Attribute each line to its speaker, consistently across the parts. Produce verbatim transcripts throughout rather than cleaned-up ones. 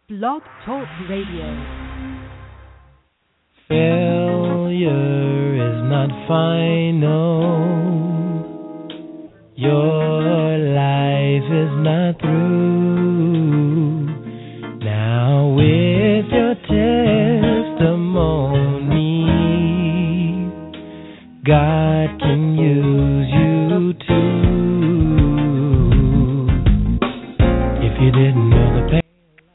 Speaker 1: Blog Talk Radio.
Speaker 2: Failure is not final. Your life is not through. Now with your testimony, God can use you too. If you didn't know the pain.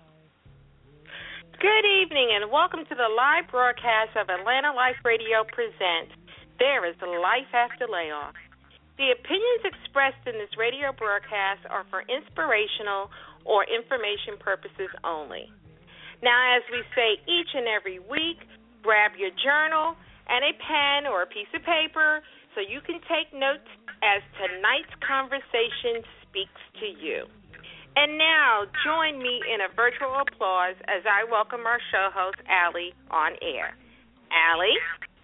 Speaker 3: Good evening and welcome to the live broadcast of Atlanta Life Radio presents There is Life After Layoff. The opinions expressed in this radio broadcast are for inspirational or information purposes only. Now, as we say each and every week, grab your journal and a pen or a piece of paper so you can take notes as tonight's conversation speaks to you. And now, join me in a virtual applause as I welcome our show host, Allie, on air. Allie?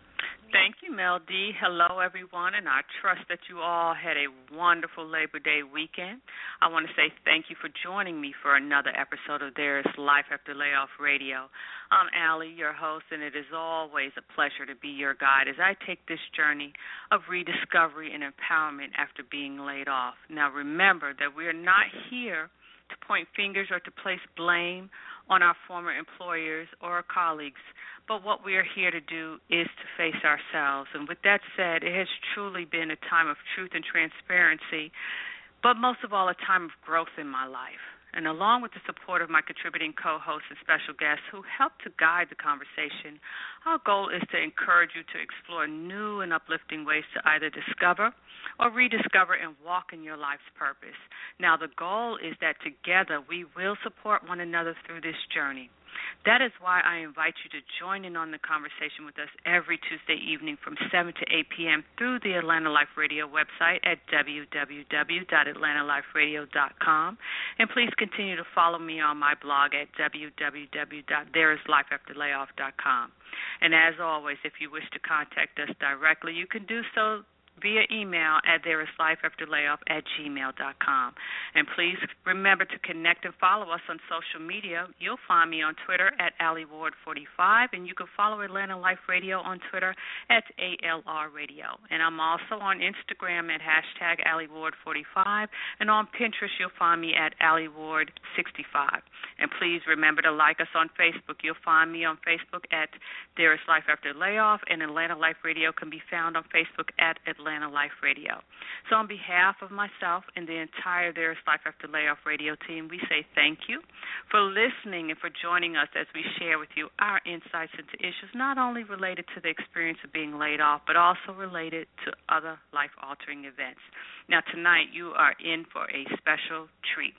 Speaker 4: Thank you, Mel D. Hello, everyone, and I trust that you all had a wonderful Labor Day weekend. I want to say thank you for joining me for another episode of There is Life After Layoff Radio. I'm Allie, your host, and it is always a pleasure to be your guide as I take this journey of rediscovery and empowerment after being laid off. Now, remember that we are not here to point fingers or to place blame on our former employers or colleagues, but what we are here to do is to face ourselves. And with that said, it has truly been a time of truth and transparency, but most of all, a time of growth in my life. And along with the support of my contributing co-hosts and special guests who help to guide the conversation, our goal is to encourage you to explore new and uplifting ways to either discover or rediscover and walk in your life's purpose. Now, the goal is that together we will support one another through this journey. That is why I invite you to join in on the conversation with us every Tuesday evening from seven to eight p.m. through the Atlanta Life Radio website at w w w dot atlanta life radio dot com. And please continue to follow me on my blog at w w w dot there is life after layoff dot com. And as always, if you wish to contact us directly, you can do so via email at there is life after layoff at gmail dot com. And please remember to connect and follow us on social media. You'll find me on Twitter at Allie Ward forty-five, and you can follow Atlanta Life Radio on Twitter at A L R Radio. And I'm also on Instagram at hashtag Allie Ward forty-five, and on Pinterest you'll find me at Allie Ward sixty-five. And please remember to like us on Facebook. You'll find me on Facebook at There is Life After Layoff, and Atlanta Life Radio can be found on Facebook at Atlanta Atlanta Life Radio. So on behalf of myself and the entire There is Life After Layoff Radio team, we say thank you for listening and for joining us as we share with you our insights into issues not only related to the experience of being laid off, but also related to other life-altering events. Now, tonight you are in for a special treat.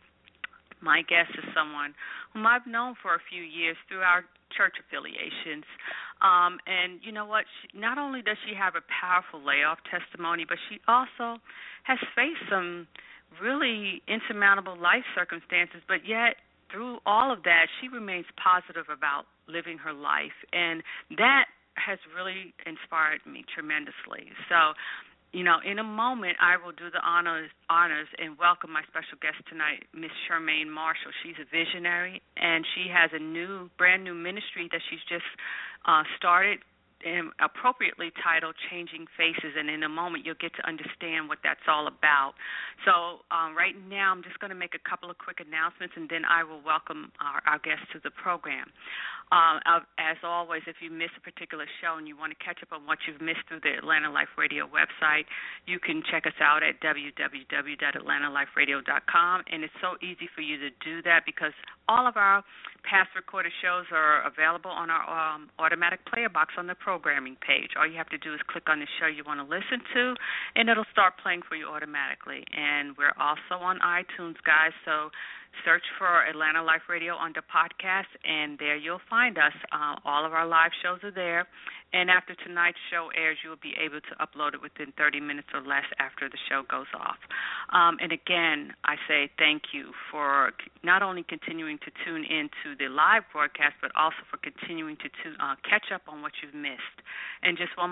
Speaker 4: My guest is someone whom I've known for a few years through our church affiliations. Um, and you know what? She, not only does she have a powerful layoff testimony, but she also has faced some really insurmountable life circumstances, but yet through all of that, she remains positive about living her life. And that has really inspired me tremendously. So, you know, in a moment, I will do the honors, honors and welcome my special guest tonight, Miss Charmaine Marshall. She's a visionary, and she has a new, brand new ministry that she's just uh, started, and appropriately titled Changing Faces, and in a moment you'll get to understand what that's all about. So um, right now I'm just going to make a couple of quick announcements, and then I will welcome our, our guests to the program. Um, as always, if you miss a particular show and you want to catch up on what you've missed through the Atlanta Life Radio website, you can check us out at w w w dot atlanta life radio dot com, and it's so easy for you to do that because all of our past recorded shows are available on our um, automatic player box on the programming page. All you have to do is click on the show you want to listen to, and it'll start playing for you automatically. And we're also on iTunes, guys, so search for Atlanta Life Radio under podcast, and there you'll find us. Uh, all of our live shows are there, and after tonight's show airs, you'll be able to upload it within thirty minutes or less after the show goes off. Um, and again, I say thank you for not only continuing to tune in to the live broadcast, but also for continuing to, to uh, catch up on what you've missed. And just one more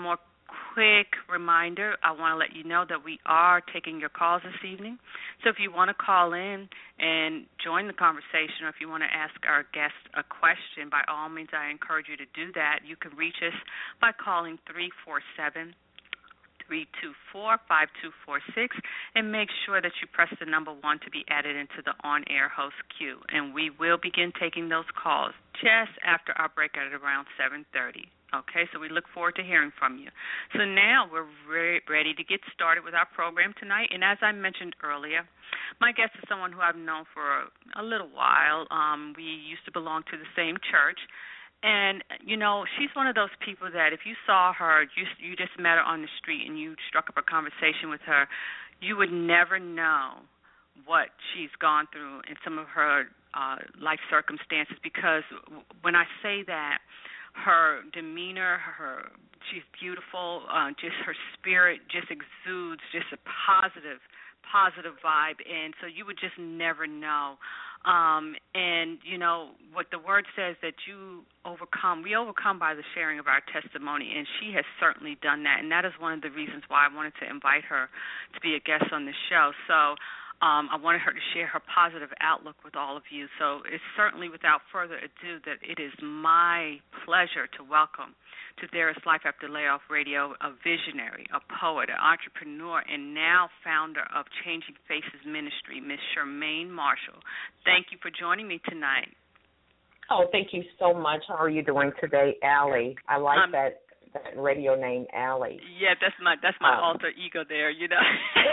Speaker 4: quick reminder, I want to let you know that we are taking your calls this evening. So if you want to call in and join the conversation, or if you want to ask our guest a question, by all means, I encourage you to do that. You can reach us by calling three four seven, three two four, five two four six, and make sure that you press the number one to be added into the on-air host queue. And we will begin taking those calls just after our break at around seven thirty. Okay, so we look forward to hearing from you. So now we're re- ready to get started with our program tonight. And as I mentioned earlier, my guest is someone who I've known for a, a little while. Um, we used to belong to the same church. And, you know, she's one of those people that if you saw her, you, you just met her on the street and you struck up a conversation with her, you would never know what she's gone through in some of her uh, life circumstances, because when I say that, her demeanor, her she's beautiful, uh, just her spirit just exudes just a positive, positive vibe, and so you would just never know. Um, and, you know, what the word says that you overcome, we overcome by the sharing of our testimony, and she has certainly done that, and that is one of the reasons why I wanted to invite her to be a guest on the show. So Um, I wanted her to share her positive outlook with all of you. So it's certainly without further ado that it is my pleasure to welcome to There Is Life After Layoff Radio a visionary, a poet, an entrepreneur, and now founder of Changing Faces Ministry, Miss Charmaine Marshall. Thank you for joining me tonight.
Speaker 5: Oh, thank you so much. How are you doing today, Allie? I like
Speaker 4: um,
Speaker 5: that. That radio name, Allie.
Speaker 4: Yeah, that's my that's my
Speaker 5: um,
Speaker 4: alter ego there, you know.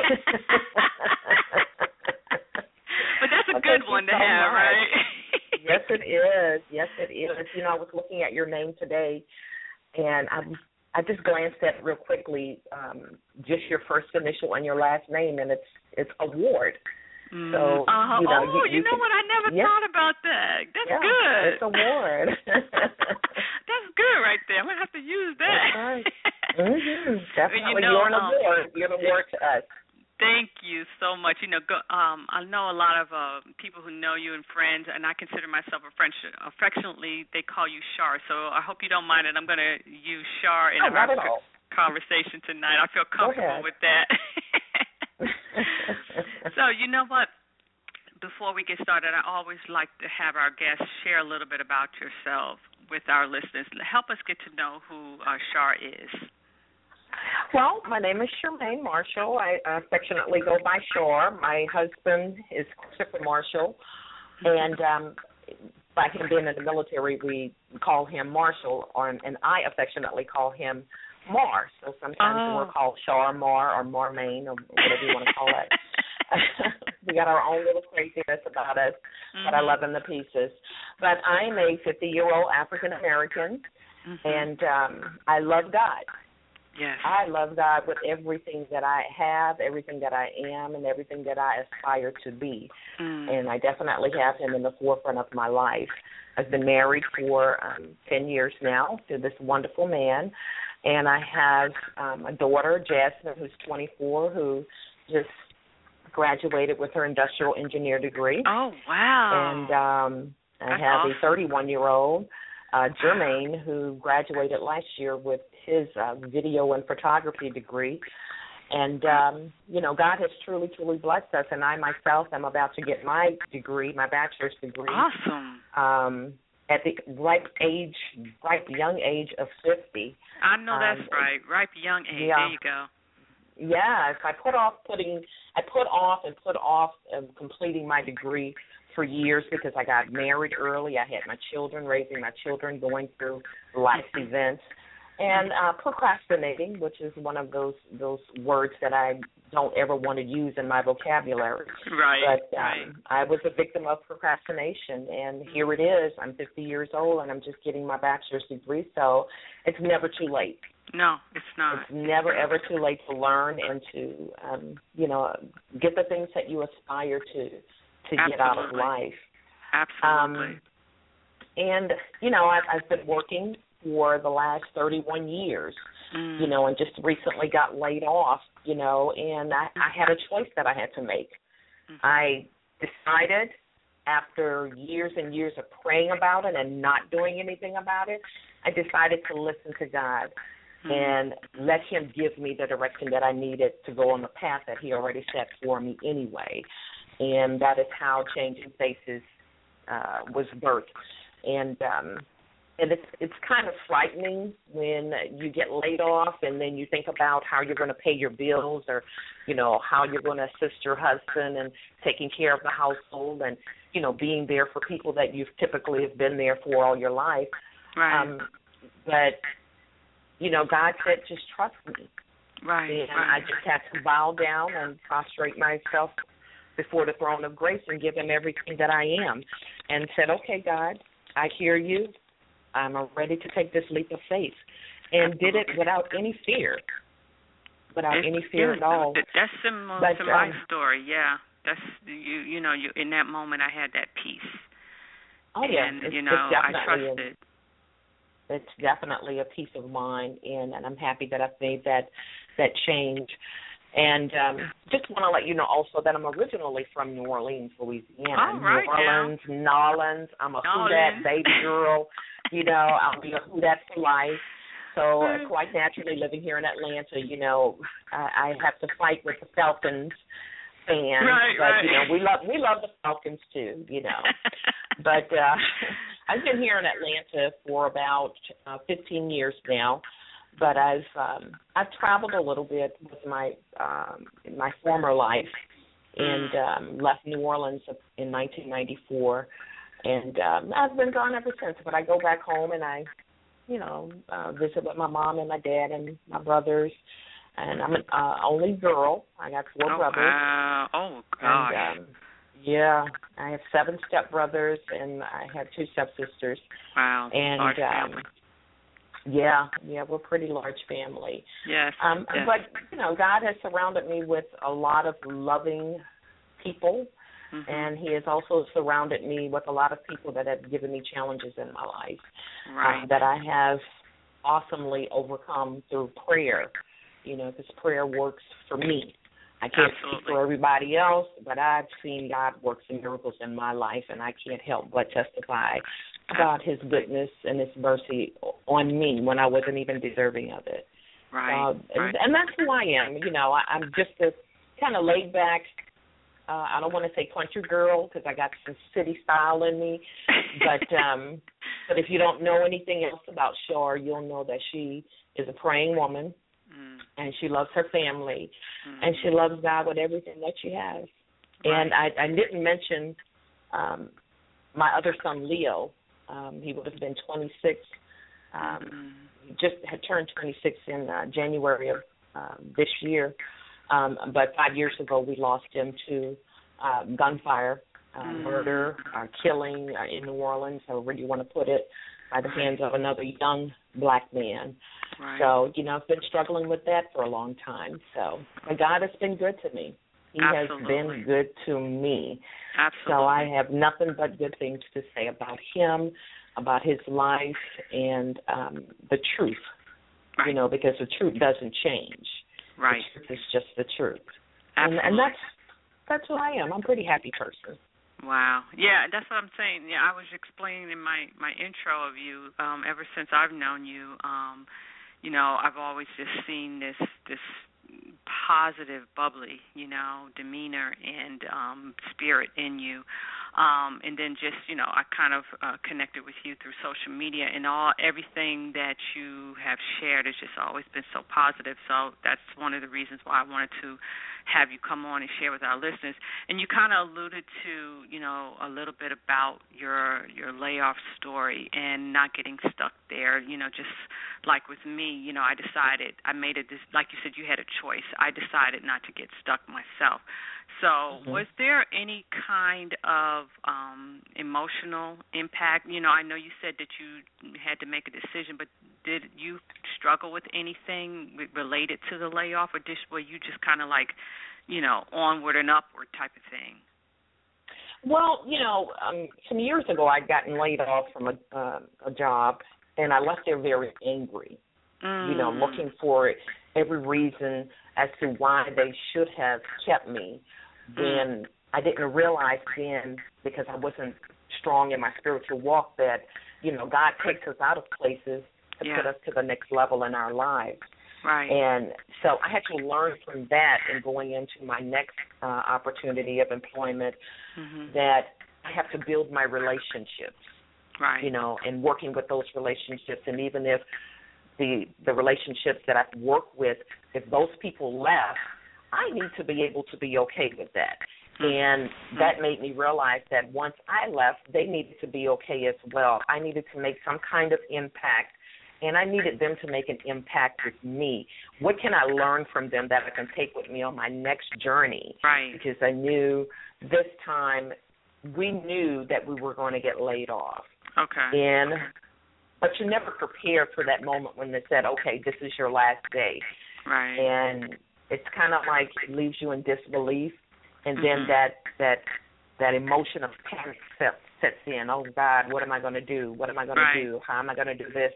Speaker 4: But that's a
Speaker 5: well,
Speaker 4: good one to
Speaker 5: so
Speaker 4: have,
Speaker 5: much.
Speaker 4: right?
Speaker 5: Yes, it is. Yes, it is. You know, I was looking at your name today, and I I just glanced at it real quickly, um, just your first initial and your last name, and it's it's Award.
Speaker 4: Mm.
Speaker 5: So,
Speaker 4: uh,
Speaker 5: you know,
Speaker 4: oh,
Speaker 5: you, you,
Speaker 4: you know
Speaker 5: can,
Speaker 4: what? I never
Speaker 5: yeah.
Speaker 4: thought about that. That's
Speaker 5: yeah,
Speaker 4: good.
Speaker 5: It's Award.
Speaker 4: That's good right there. I'm going to have to use that.
Speaker 5: That's right. Mm-hmm. Definitely.
Speaker 4: You know,
Speaker 5: You're an
Speaker 4: um,
Speaker 5: award. You're an award to us.
Speaker 4: Thank you so much. You know, go, um, I know a lot of uh, people who know you and friends, and I consider myself a friend. Affectionately, they call you Char. So I hope you don't mind it. I'm going to use Char in
Speaker 5: oh,
Speaker 4: our
Speaker 5: co-
Speaker 4: conversation tonight. I feel comfortable with that. So you know what? Before we get started, I always like to have our guests share a little bit about yourself with our listeners. Help us get to know who uh, Char is.
Speaker 5: Well, my name is Charmaine Marshall. I affectionately go by Char. My husband is Christopher Marshall, and um, by him being in the military, we call him Marshall, or, and I affectionately call him Mar. So sometimes
Speaker 4: oh.
Speaker 5: we're called Char Mar or Marmaine or whatever you want to call it. We got our own little craziness about us, mm-hmm. but I love them to pieces. But I'm a fifty-year-old African-American, mm-hmm. and um, I love God.
Speaker 4: Yes.
Speaker 5: I love God with everything that I have, everything that I am, and everything that I aspire to be. Mm. And I definitely have him in the forefront of my life. I've been married for um, ten years now to this wonderful man, and I have um, a daughter, Jasmine, who's twenty-four, who just graduated with her industrial engineer degree.
Speaker 4: Oh, wow.
Speaker 5: And um, I
Speaker 4: That's
Speaker 5: have
Speaker 4: awesome.
Speaker 5: a thirty-one-year-old, uh, Jermaine, who graduated last year with his uh, video and photography degree. And, um, you know, God has truly, truly blessed us, and I myself am about to get my degree, my bachelor's degree.
Speaker 4: Awesome.
Speaker 5: Um, at the ripe age, ripe young age of fifty.
Speaker 4: I know that's
Speaker 5: um,
Speaker 4: right. Ripe young age.
Speaker 5: Yeah.
Speaker 4: There you go.
Speaker 5: Yes, I put off putting, I put off and put off um, completing my degree for years because I got married early. I had my children, raising my children, going through life events, and uh, procrastinating, which is one of those those words that I don't ever want to use in my vocabulary.
Speaker 4: Right.
Speaker 5: But um,
Speaker 4: right.
Speaker 5: I was a victim of procrastination, and here it is. I'm fifty years old, and I'm just getting my bachelor's degree, so it's never too late.
Speaker 4: No, it's not.
Speaker 5: It's never, ever too late to learn and to, um, you know, get the things that you aspire to to
Speaker 4: Absolutely.
Speaker 5: get out of life.
Speaker 4: Absolutely.
Speaker 5: Um, and, you know, I've, I've been working for the last thirty-one years, mm. you know, and just recently got laid off, you know, and I, I had a choice that I had to make. Mm-hmm. I decided after years and years of praying about it and not doing anything about it, I decided to listen to God. and let him give me the direction that I needed to go on the path that he already set for me anyway. And that is how Changing Faces uh, was birthed. And um, and it's it's kind of frightening when you get laid off and then you think about how you're going to pay your bills, or, you know, how you're going to assist your husband and taking care of the household and, you know, being there for people that you've typically have been there for all your life.
Speaker 4: Right.
Speaker 5: Um, but, you know, God said, just trust me.
Speaker 4: Right.
Speaker 5: And
Speaker 4: right.
Speaker 5: I just had to bow down and prostrate myself before the throne of grace and give him everything that I am, and said, okay, God, I hear you. I'm ready to take this leap of faith, and did it without any fear, without
Speaker 4: it's,
Speaker 5: any fear
Speaker 4: yeah,
Speaker 5: at all.
Speaker 4: That's similar
Speaker 5: but,
Speaker 4: to my
Speaker 5: um,
Speaker 4: story. Yeah, that's you. You know, you in that moment, I had that peace.
Speaker 5: Oh yeah,
Speaker 4: and
Speaker 5: it's,
Speaker 4: you know,
Speaker 5: it's definitely
Speaker 4: I trusted.
Speaker 5: A, it's definitely a peace of mind, and, and I'm happy that I've made that that change. And um, just want to let you know also that I'm originally from New Orleans, Louisiana.
Speaker 4: Oh, right,
Speaker 5: New Orleans,
Speaker 4: yeah.
Speaker 5: Nolans. I'm a
Speaker 4: Nolans.
Speaker 5: Who Dat baby girl. You know, I'll be a Who Dat for life. So uh, quite naturally, living here in Atlanta, you know, I, I have to fight with the Falcons fans.
Speaker 4: Right,
Speaker 5: but,
Speaker 4: right.
Speaker 5: you know, we love we love the Falcons too, you know. But uh, I've been here in Atlanta for about uh, fifteen years now. But I've um, I've traveled a little bit with my um, in my former life, and um, left New Orleans in nineteen ninety-four, and um, I've been gone ever since. But I go back home and I, you know, uh, visit with my mom and my dad and my brothers. And I'm an uh, only girl. I got four
Speaker 4: oh,
Speaker 5: brothers.
Speaker 4: Wow. Oh gosh.
Speaker 5: And, um, yeah, I have seven stepbrothers and I have two stepsisters.
Speaker 4: Wow.
Speaker 5: And
Speaker 4: Large
Speaker 5: um,
Speaker 4: family.
Speaker 5: Yeah, yeah, we're a pretty large family.
Speaker 4: Yes,
Speaker 5: um,
Speaker 4: yes.
Speaker 5: But, you know, God has surrounded me with a lot of loving people, mm-hmm. and he has also surrounded me with a lot of people that have given me challenges in my life,
Speaker 4: right.
Speaker 5: uh, that I have awesomely overcome through prayer, you know, because prayer works for me. I can't
Speaker 4: Absolutely.
Speaker 5: speak for everybody else, but I've seen God work some miracles in my life, and I can't help but testify about his goodness and his mercy on me when I wasn't even deserving of it.
Speaker 4: Right,
Speaker 5: uh,
Speaker 4: right.
Speaker 5: And, and that's who I am. You know, I, I'm just a kind of laid back, uh, I don't want to say country girl because I got some city style in me, but um, but if you don't know anything else about Shar, you'll know that she is a praying woman, mm. and she loves her family, mm. and she loves God with everything that she has. Right. And I, I didn't mention um, my other son, Leo. Um, he would have been twenty-six. Um, mm-hmm. Just had turned twenty-six in uh, January of um, this year. Um, but five years ago, we lost him to uh, gunfire, uh, mm-hmm. murder, uh, killing uh, in New Orleans, however you want to put it, by the hands of another young black man.
Speaker 4: Right.
Speaker 5: So, you know, I've been struggling with that for a long time. So, but God has been good to me. He
Speaker 4: Absolutely.
Speaker 5: has been good to me.
Speaker 4: Absolutely.
Speaker 5: So I have nothing but good things to say about him, about his life, and um, the truth,
Speaker 4: right.
Speaker 5: you know, because the truth doesn't change.
Speaker 4: Right.
Speaker 5: The truth is just the truth.
Speaker 4: Absolutely.
Speaker 5: And, and that's that's who I am. I'm a pretty happy person.
Speaker 4: Wow. Yeah, that's what I'm saying. Yeah, I was explaining in my, my intro of you, um, ever since I've known you, um, you know, I've always just seen this this positive, bubbly, you know, demeanor and um, spirit in you. Um, and then just, you know, I kind of uh, connected with you through social media, and all everything that you have shared has just always been so positive. So that's one of the reasons why I wanted to have you come on and share with our listeners. And you kind of alluded to, you know, a little bit about your your layoff story and not getting stuck there. You know, just like with me, you know, I decided, I made it, like you said, you had a choice. I decided not to get stuck myself. So mm-hmm. was there any kind of um, emotional impact? You know, I know you said that you had to make a decision, but did you struggle with anything related to the layoff, or just, were you just kind of like, you know, onward and upward type of thing?
Speaker 5: Well, you know, um, some years ago I'd gotten laid off from a, uh, a job, and I left there very angry, mm. you know, looking for every reason as to why they should have kept me. Then mm. I didn't realize then, because I wasn't strong in my spiritual walk, that, you know, God takes us out of places to
Speaker 4: yeah.
Speaker 5: put us to the next level in our lives.
Speaker 4: Right.
Speaker 5: And so I had to learn from that in going into my next uh, opportunity of employment
Speaker 4: mm-hmm.
Speaker 5: that I have to build my relationships,
Speaker 4: right.
Speaker 5: you know, and working with those relationships. And even if the the relationships that I've worked with, if those people left, I need to be able to be okay with that. Mm-hmm. And that made me realize that once I left, they needed to be okay as well. I needed to make some kind of impact, and I needed them to make an impact with me. What can I learn from them that I can take with me on my next journey?
Speaker 4: Right.
Speaker 5: Because I knew this time we knew that we were going to get laid off.
Speaker 4: Okay.
Speaker 5: And but you never prepared for that moment when they said, okay, this is your last day.
Speaker 4: Right.
Speaker 5: And it's kind of like it leaves you in disbelief, and
Speaker 4: mm-hmm.
Speaker 5: then that that that emotion of panic sets, sets in. Oh, God, what am I going to do? What am I going
Speaker 4: right.
Speaker 5: to do? How am I going to do this?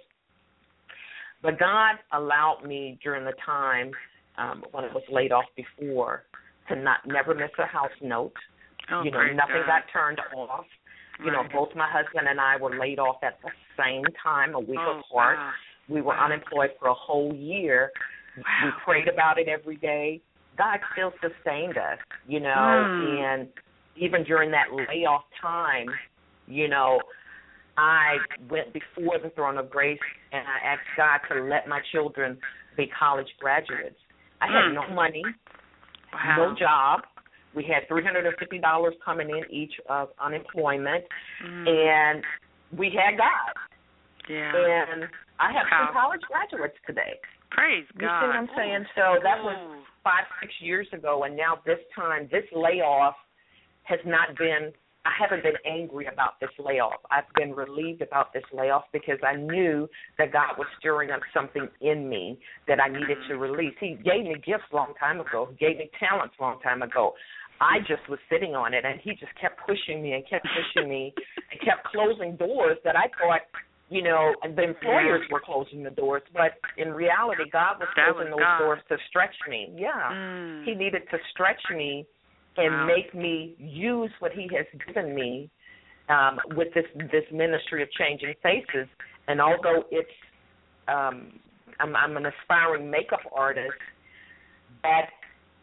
Speaker 5: But God allowed me during the time um, when I was laid off before to not never miss a house note.
Speaker 4: Oh,
Speaker 5: you know, nothing
Speaker 4: God.
Speaker 5: got turned off. You
Speaker 4: right.
Speaker 5: know, both my husband and I were laid off at the same time, a week
Speaker 4: oh,
Speaker 5: apart.
Speaker 4: Wow.
Speaker 5: We were
Speaker 4: wow.
Speaker 5: unemployed for a whole year.
Speaker 4: Wow.
Speaker 5: We prayed about it every day. God still sustained us, you know,
Speaker 4: mm.
Speaker 5: and even during that layoff time, you know, I went before the throne of grace and I asked God to let my children be college graduates. I
Speaker 4: mm.
Speaker 5: had no money,
Speaker 4: wow.
Speaker 5: no job. We had three hundred fifty dollars coming in each of unemployment,
Speaker 4: mm.
Speaker 5: and we had God.
Speaker 4: Yeah.
Speaker 5: And I have
Speaker 4: wow.
Speaker 5: two college graduates today.
Speaker 4: Praise
Speaker 5: you
Speaker 4: God.
Speaker 5: You see what I'm saying? So that was five, six years ago, and now this time, this layoff has not been, I haven't been angry about this layoff. I've been relieved about this layoff because I knew that God was stirring up something in me that I needed to release. He gave me gifts a long time ago. He gave me talents a long time ago. I just was sitting on it, and he just kept pushing me and kept pushing me and kept closing doors that I thought, you know, the employers were closing the doors, but in reality, God was
Speaker 4: that
Speaker 5: closing
Speaker 4: was
Speaker 5: those
Speaker 4: God.
Speaker 5: doors to stretch me. Yeah.
Speaker 4: Mm.
Speaker 5: He needed to stretch me and
Speaker 4: wow.
Speaker 5: make me use what he has given me um, with this, this ministry of changing faces. And although it's, um, I'm, I'm an aspiring makeup artist, that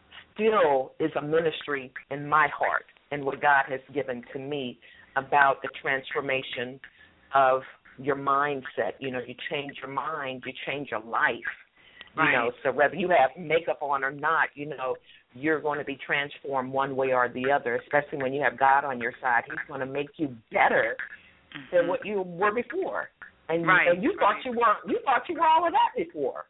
Speaker 5: still is a ministry in my heart and what God has given to me about the transformation of your mindset. You know, you change your mind, you change your life.
Speaker 4: Right.
Speaker 5: You know, so whether you have makeup on or not, you know, you're going to be transformed one way or the other, especially when you have God on your side. He's going to make you better mm-hmm. than what you were before. And,
Speaker 4: right.
Speaker 5: you, and you
Speaker 4: right.
Speaker 5: thought you were you thought you were all of that before.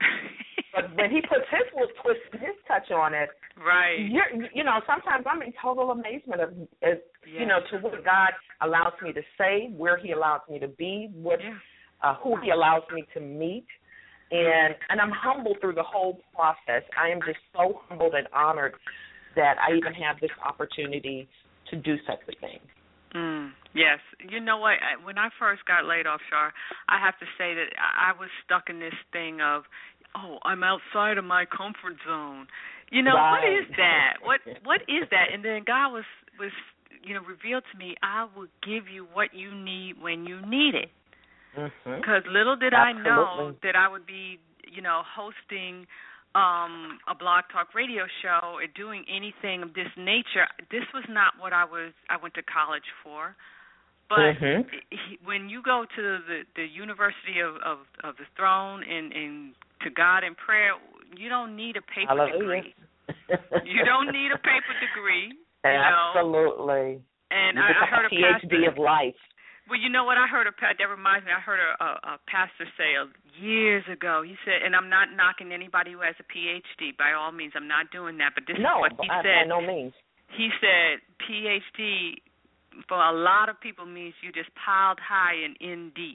Speaker 5: But when he puts his little twist, his touch on it,
Speaker 4: right?
Speaker 5: You're, you know, sometimes I'm in total amazement of, of
Speaker 4: yes.
Speaker 5: you know, to what God allows me to say, where He allows me to be, what,
Speaker 4: yeah.
Speaker 5: uh, who He allows me to meet, and and I'm humbled through the whole process. I am just so humbled and honored that I even have this opportunity to do such a thing.
Speaker 4: Mm, yes. You know what? When I first got laid off, Shar, I have to say that I was stuck in this thing of, oh, I'm outside of my comfort zone. You know,
Speaker 5: right.
Speaker 4: what is that? What What is that? And then God was, was, you know, revealed to me, I will give you what you need when you need it. Because mm-hmm. little did
Speaker 5: Absolutely.
Speaker 4: I know that I would be, you know, hosting um, a blog talk radio show or doing anything of this nature. This was not what I was. I went to college for. But
Speaker 5: mm-hmm.
Speaker 4: when you go to the, the University of, of, of the Throne and, and to God in prayer, you don't need a paper
Speaker 5: Hallelujah.
Speaker 4: degree. You don't need a paper degree. You
Speaker 5: Absolutely.
Speaker 4: Know? And
Speaker 5: you
Speaker 4: I, I heard a
Speaker 5: P H D
Speaker 4: pastor,
Speaker 5: of life.
Speaker 4: Well, you know what? I heard a that reminds me. I heard a, a, a pastor say years ago. He said, and I'm not knocking anybody who has a P H D. By all means, I'm not doing that. But this
Speaker 5: no,
Speaker 4: is what he
Speaker 5: I,
Speaker 4: said.
Speaker 5: by no means.
Speaker 4: He said P H D for a lot of people means you just piled high and in deep.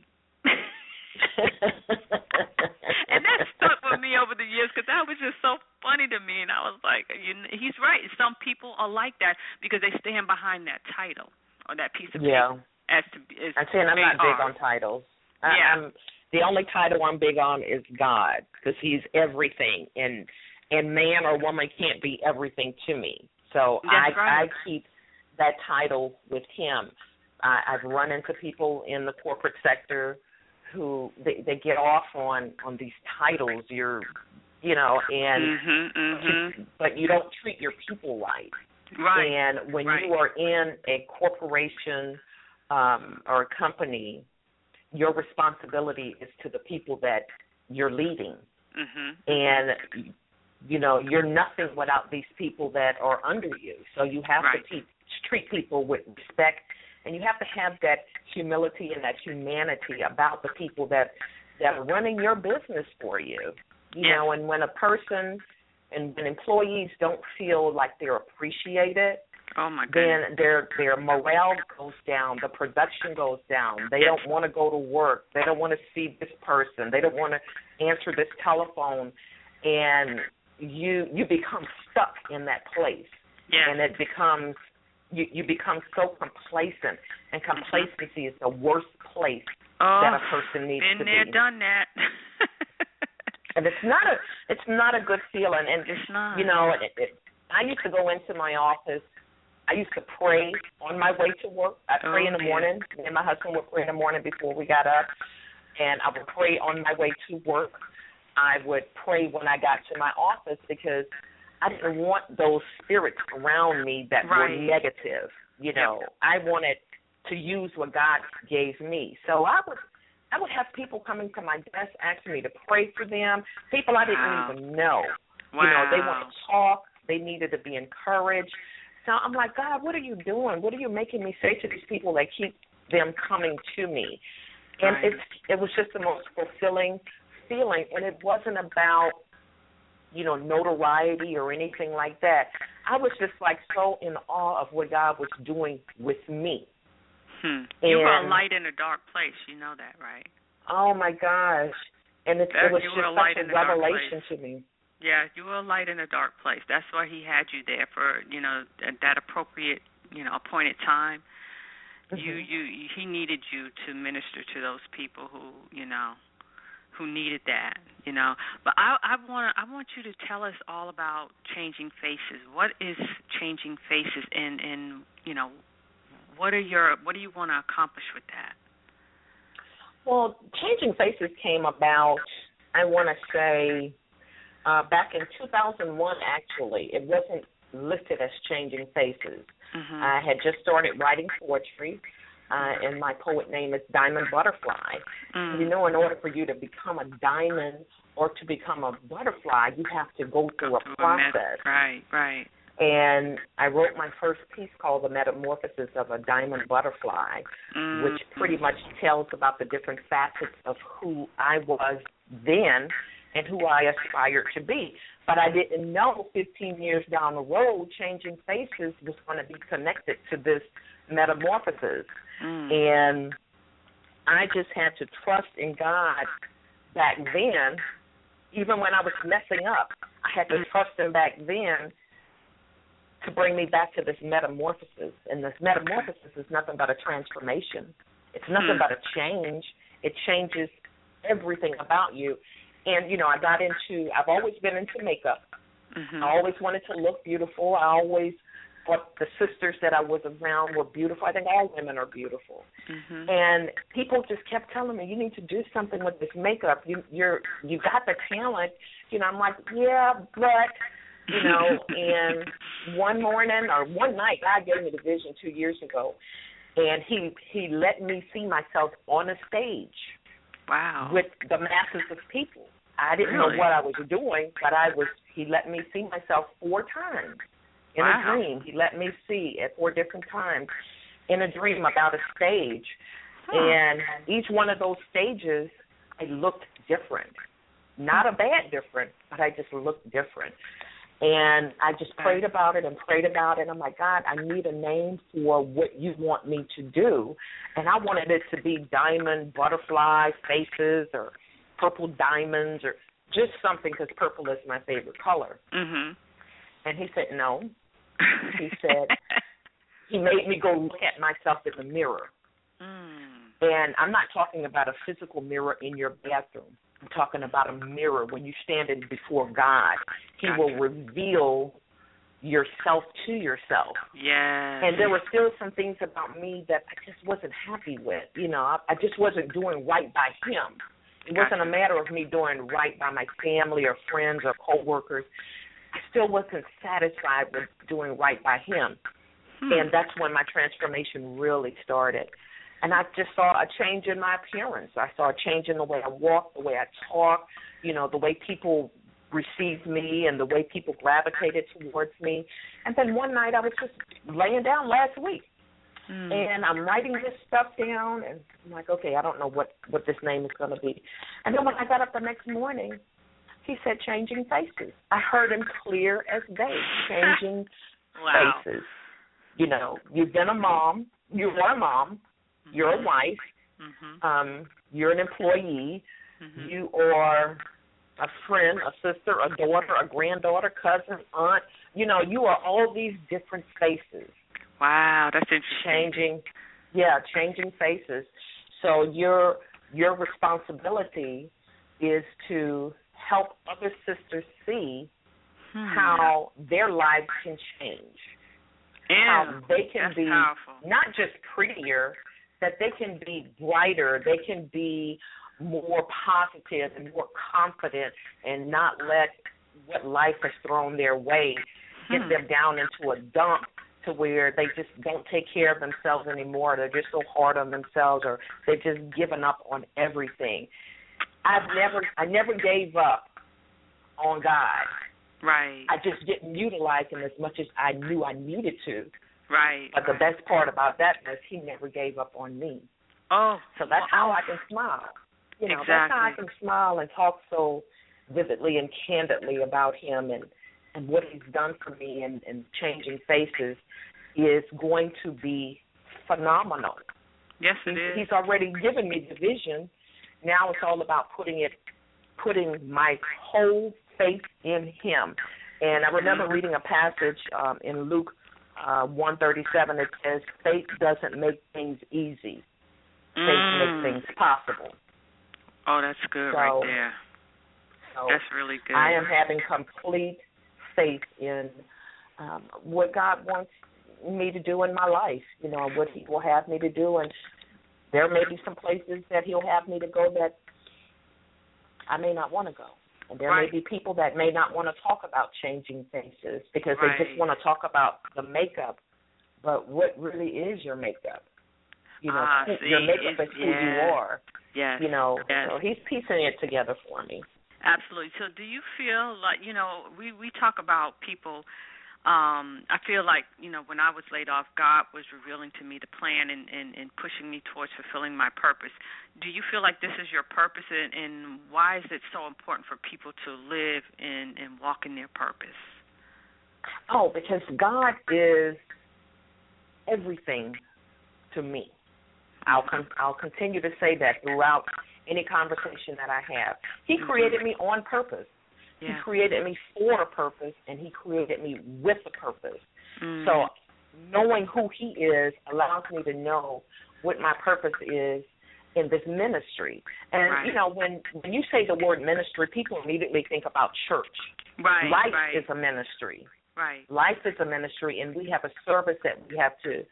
Speaker 4: And that stuck with me over the years because that was just so funny to me. And I was like, you know, he's right. Some people are like that because they stand behind that title or that piece of
Speaker 5: yeah.
Speaker 4: paper. As to, as
Speaker 5: I'm saying I'm not big
Speaker 4: are.
Speaker 5: on titles.
Speaker 4: Yeah.
Speaker 5: I'm, the only title I'm big on is God because He's everything, and and man or woman can't be everything to me. So I
Speaker 4: right.
Speaker 5: I keep that title with Him. I, I've run into people in the corporate sector who they, they get off on, on these titles. You're, you know, and
Speaker 4: mm-hmm, mm-hmm.
Speaker 5: but you don't treat your people right.
Speaker 4: Right.
Speaker 5: And when
Speaker 4: right.
Speaker 5: you are in a corporation um, or a company, your responsibility is to the people that you're leading.
Speaker 4: Mm-hmm.
Speaker 5: And, you know, you're nothing without these people that are under you. So you have
Speaker 4: right.
Speaker 5: to te- treat people with respect, and you have to have that humility and that humanity about the people that, that are running your business for you. You
Speaker 4: yes.
Speaker 5: know, and when a person and when employees don't feel like they're appreciated,
Speaker 4: oh my goodness.
Speaker 5: then their their morale goes down, the production goes down. They
Speaker 4: yes.
Speaker 5: don't want to go to work. They don't want to see this person. They don't want to answer this telephone, and you you become stuck in that place.
Speaker 4: Yes.
Speaker 5: And it becomes you, you become so complacent, and complacency mm-hmm. is the worst place
Speaker 4: oh,
Speaker 5: that a person needs
Speaker 4: been
Speaker 5: to
Speaker 4: there,
Speaker 5: be.
Speaker 4: Done that.
Speaker 5: And it's not a it's not a good feeling. And
Speaker 4: it's not.
Speaker 5: You know, it, it, I used to go into my office. I used to pray on my way to work. I pray
Speaker 4: oh,
Speaker 5: in the
Speaker 4: man.
Speaker 5: morning. Me and my husband would pray in the morning before we got up, and I would pray on my way to work. I would pray when I got to my office because I didn't want those spirits around me that
Speaker 4: right.
Speaker 5: were negative. You know,
Speaker 4: yep.
Speaker 5: I wanted to use what God gave me. So I would. I would have people coming to my desk asking me to pray for them, people I didn't
Speaker 4: wow.
Speaker 5: even know.
Speaker 4: Wow.
Speaker 5: You know, they want to talk. They needed to be encouraged. So I'm like, God, what are you doing? What are you making me say to these people that keep them coming to me? And
Speaker 4: right.
Speaker 5: it's, it was just the most fulfilling feeling, and it wasn't about, you know, notoriety or anything like that. I was just, like, so in awe of what God was doing with me.
Speaker 4: Hmm. You were a light in a dark place. You know that, right?
Speaker 5: Oh, my gosh. And it, it was
Speaker 4: you
Speaker 5: just
Speaker 4: a such
Speaker 5: a revelation to me.
Speaker 4: Yeah, you were a light in a dark place. That's why he had you there for, you know, that appropriate, you know, appointed time. Mm-hmm. You, you, he needed you to minister to those people who, you know, who needed that, you know. But I, I want, I want you to tell us all about Changing Faces. What is Changing Faces, and, and you know, what are your, what do you want to accomplish with that?
Speaker 5: Well, Changing Faces came about, I want to say, uh, back in two thousand one, actually. It wasn't listed as Changing Faces. Mm-hmm. I had just started writing poetry, uh, and my poet name is Diamond Butterfly. Mm. You know, in order for you to become a diamond or to become a butterfly, you have to go through go a through process.
Speaker 4: A right, right.
Speaker 5: And I wrote my first piece called The Metamorphosis of a Diamond Butterfly, mm. which pretty much tells about the different facets of who I was then and who I aspired to be. But I didn't know fifteen years down the road, Changing Faces was going to be connected to this metamorphosis. Mm. And I just had to trust in God back then, even when I was messing up. I had to trust him back then to bring me back to this metamorphosis. And this metamorphosis is nothing but a transformation. It's nothing hmm. but a change. It changes everything about you. And, you know, I got into, I've always been into makeup. Mm-hmm. I always wanted to look beautiful. I always thought the sisters that I was around were beautiful. I think all women are beautiful. Mm-hmm. And people just kept telling me, you need to do something with this makeup. You, you're, you got the talent. You know, I'm like, yeah, but... You know, and one morning or one night, God gave me the vision two years ago, and he he let me see myself on a stage.
Speaker 4: Wow.
Speaker 5: With the masses of people. I didn't
Speaker 4: really?
Speaker 5: know what I was doing, but I was. He let me see myself four times in
Speaker 4: wow.
Speaker 5: a dream. He let me see at four different times in a dream about a stage, huh. and each one of those stages, I looked different. Not a bad different, but I just looked different. And I just prayed about it and prayed about it. I'm like, God, I need a name for what you want me to do. And I wanted it to be Diamond Butterfly Faces or Purple Diamonds or just something, because purple is my favorite color. Mm-hmm. And he said, no. He said, he made me go look at myself in the mirror. Mm. And I'm not talking about a physical mirror in your bathroom. I'm talking about a mirror when you stand in before God. He gotcha. will reveal yourself to yourself.
Speaker 4: Yes.
Speaker 5: And there were still some things about me that I just wasn't happy with. You know, I, I just wasn't doing right by him. It wasn't a matter of me doing right by my family or friends or coworkers. I still wasn't satisfied with doing right by him. Hmm. And that's when my transformation really started. And I just saw a change in my appearance. I saw a change in the way I walk, the way I talk, you know, the way people received me and the way people gravitated towards me. And then one night I was just laying down last week, mm. and I'm writing this stuff down, and I'm like, okay, I don't know what, what this name is going to be. And then when I got up the next morning, he said changing faces. I heard him clear as day, changing
Speaker 4: wow.
Speaker 5: faces. You know, you've been a mom, you are a mom, mm-hmm. you're a wife, mm-hmm. um, you're an employee, mm-hmm. you are a friend, a sister, a daughter, a granddaughter, cousin, aunt. You know, you are all these different faces.
Speaker 4: Wow, that's interesting.
Speaker 5: Changing, yeah, changing faces. So your your responsibility is to help other sisters see hmm. how their lives can change,
Speaker 4: yeah,
Speaker 5: how they can
Speaker 4: that's
Speaker 5: be
Speaker 4: powerful. Not
Speaker 5: just prettier, that they can be brighter, they can be more positive and more confident, and not let what life has thrown their way get hmm. them down into a dump to where they just don't take care of themselves anymore. They're just so hard on themselves, or they've just given up on everything. I've never, I never gave up on God.
Speaker 4: Right.
Speaker 5: I just didn't utilize him as much as I knew I needed to.
Speaker 4: Right.
Speaker 5: But
Speaker 4: right.
Speaker 5: the best part about that was he never gave up on me.
Speaker 4: Oh.
Speaker 5: So that's how I can smile. You know,
Speaker 4: exactly.
Speaker 5: that's how I can smile and talk so vividly and candidly about him and, and what he's done for me, and, and changing faces is going to be phenomenal.
Speaker 4: Yes, it
Speaker 5: he's,
Speaker 4: is.
Speaker 5: He's already given me the vision. Now it's all about putting it, putting my whole faith in him. And I remember mm-hmm. reading a passage um, in Luke uh, one thirty-seven that says, faith doesn't make things easy. Faith
Speaker 4: mm.
Speaker 5: makes things possible.
Speaker 4: Oh, that's good
Speaker 5: so,
Speaker 4: right there.
Speaker 5: So
Speaker 4: that's really good.
Speaker 5: I am having complete faith in um, what God wants me to do in my life, you know, what he will have me to do. And there may be some places that he'll have me to go that I may not want to go. And there
Speaker 4: right.
Speaker 5: may be people that may not want to talk about changing faces because
Speaker 4: right.
Speaker 5: they just want to talk about the makeup. But what really is your makeup? You know,
Speaker 4: ah,
Speaker 5: who,
Speaker 4: see,
Speaker 5: your makeup is who
Speaker 4: yeah.
Speaker 5: you are.
Speaker 4: Yes.
Speaker 5: You know,
Speaker 4: yes.
Speaker 5: so he's piecing it together for me.
Speaker 4: Absolutely. So do you feel like, you know, we, we talk about people, um, I feel like, you know, when I was laid off, God was revealing to me the plan and, and, and pushing me towards fulfilling my purpose. Do you feel like this is your purpose, and, and why is it so important for people to live and, and walk in their purpose?
Speaker 5: Oh, because God is everything to me. I'll con- I'll continue to say that throughout any conversation that I have. He created me on purpose. Yeah. He created me for a purpose, and he created me with a purpose. Mm. So knowing who he is allows me to know what my purpose is in this ministry. And,
Speaker 4: right.
Speaker 5: you know, when, when you say the word ministry, people immediately think about church.
Speaker 4: Right,
Speaker 5: Life
Speaker 4: right.
Speaker 5: is a ministry.
Speaker 4: Right.
Speaker 5: Life is a ministry, and we have a service that we have to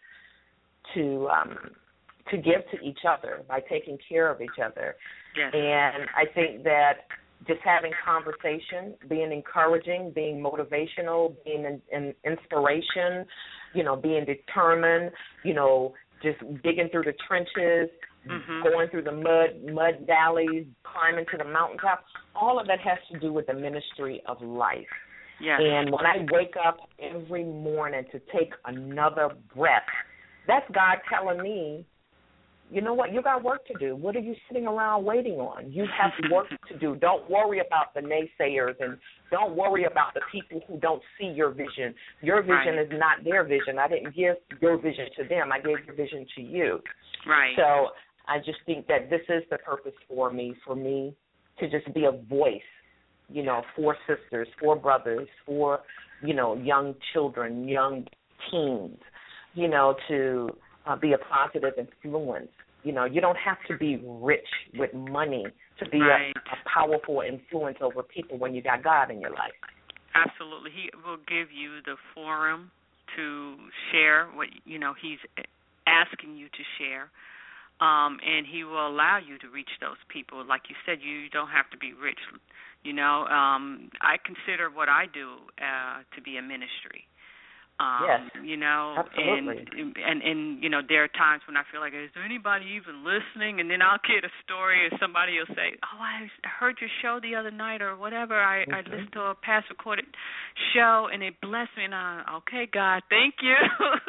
Speaker 5: to um, to give to each other by taking care of each other.
Speaker 4: Yes.
Speaker 5: And I think that just having conversation, being encouraging, being motivational, being an, an inspiration, you know, being determined, you know, just digging through the trenches, mm-hmm. going through the mud, mud valleys, climbing to the mountaintops, all of that has to do with the ministry of life.
Speaker 4: Yes.
Speaker 5: And when I wake up every morning to take another breath, that's God telling me, you know what, you got work to do. What are you sitting around waiting on? You have work to do. Don't worry about the naysayers, and don't worry about the people who don't see your vision. Your vision
Speaker 4: right.
Speaker 5: is not their vision. I didn't give your vision to them. I gave your vision to you.
Speaker 4: Right.
Speaker 5: So I just think that this is the purpose for me, for me to just be a voice, you know, for sisters, for brothers, for, you know, young children, young teens, you know, to uh, be a positive influence. You know, you don't have to be rich with money to be
Speaker 4: right.
Speaker 5: a, a powerful influence over people when you got God in your life.
Speaker 4: Absolutely. He will give you the forum to share what, you know, he's asking you to share. Um, and he will allow you to reach those people. Like you said, you don't have to be rich. You know, um, I consider what I do uh, to be a ministry. Um,
Speaker 5: yes,
Speaker 4: you know,
Speaker 5: absolutely.
Speaker 4: and, and and you know, there are times when I feel like, is there anybody even listening? And then I'll get a story, and somebody will say, "Oh, I heard your show the other night, or whatever. I, mm-hmm. I listened to a past recorded show, and it blessed me." And I, okay, God, thank you.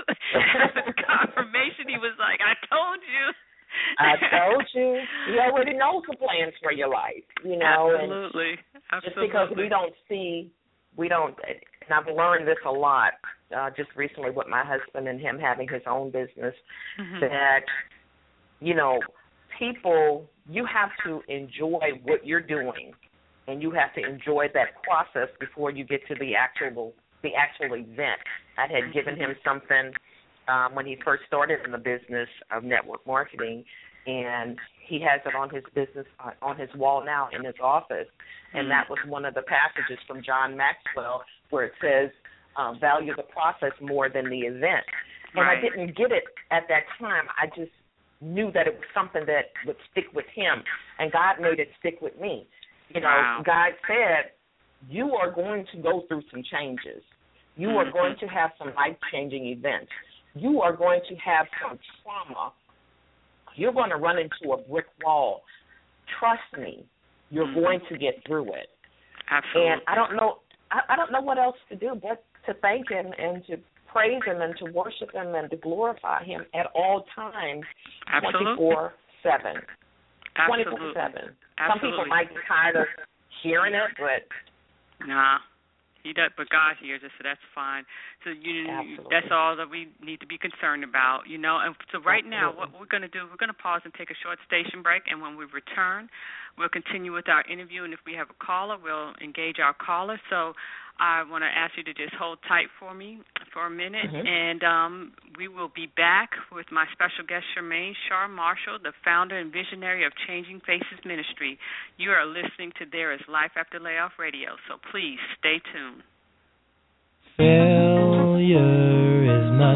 Speaker 4: The confirmation. He was like, "I told you."
Speaker 5: I told you. He already knows the plans for your life. You know,
Speaker 4: absolutely,
Speaker 5: and
Speaker 4: absolutely.
Speaker 5: Just because we don't see, we don't. And I've learned this a lot. Uh, just recently with my husband and him having his own business, mm-hmm. that, you know, people, you have to enjoy what you're doing, and you have to enjoy that process before you get to the actual the actual event. I had mm-hmm. given him something um, when he first started in the business of network marketing, and he has it on his business, uh, on his wall now in his office, and mm-hmm. that was one of the passages from John Maxwell where it says, Uh, value the process more than the event. And
Speaker 4: right.
Speaker 5: I didn't get it at that time. I just knew that it was something that would stick with him, and God made it stick with me. You know,
Speaker 4: wow.
Speaker 5: God said, you are going to go through some changes. You mm-hmm. are going to have some life-changing events. You are going to have some trauma. You're going to run into a brick wall. Trust me, you're mm-hmm. going to get through it.
Speaker 4: Absolutely.
Speaker 5: And I don't know, I, I don't know what else to do but to thank him and to praise him and to worship him and to glorify him at all times, twenty-four seven. twenty-four seven. Some people might be tired of hearing it, but...
Speaker 4: Nah. He does, but God hears it, so that's fine. So you, that's all that we need to be concerned about, you know. And so right Absolutely. Now, what we're going to do, we're going to pause and take a short station break, and when we return, we'll continue with our interview. And if we have a caller, we'll engage our caller. So I want to ask you to just hold tight for me for a minute, mm-hmm. and um, we will be back with my special guest, Charmaine Shar Marshall, the founder and visionary of Changing Faces Ministry. You are listening to There Is Life After Layoff Radio, so please stay tuned.
Speaker 2: Failure is not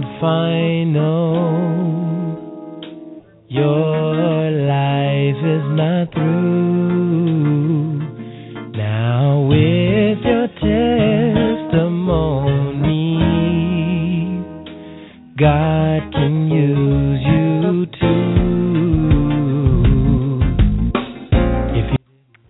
Speaker 2: final. Your life is not through. Now with your testimony, God can use you too. If you,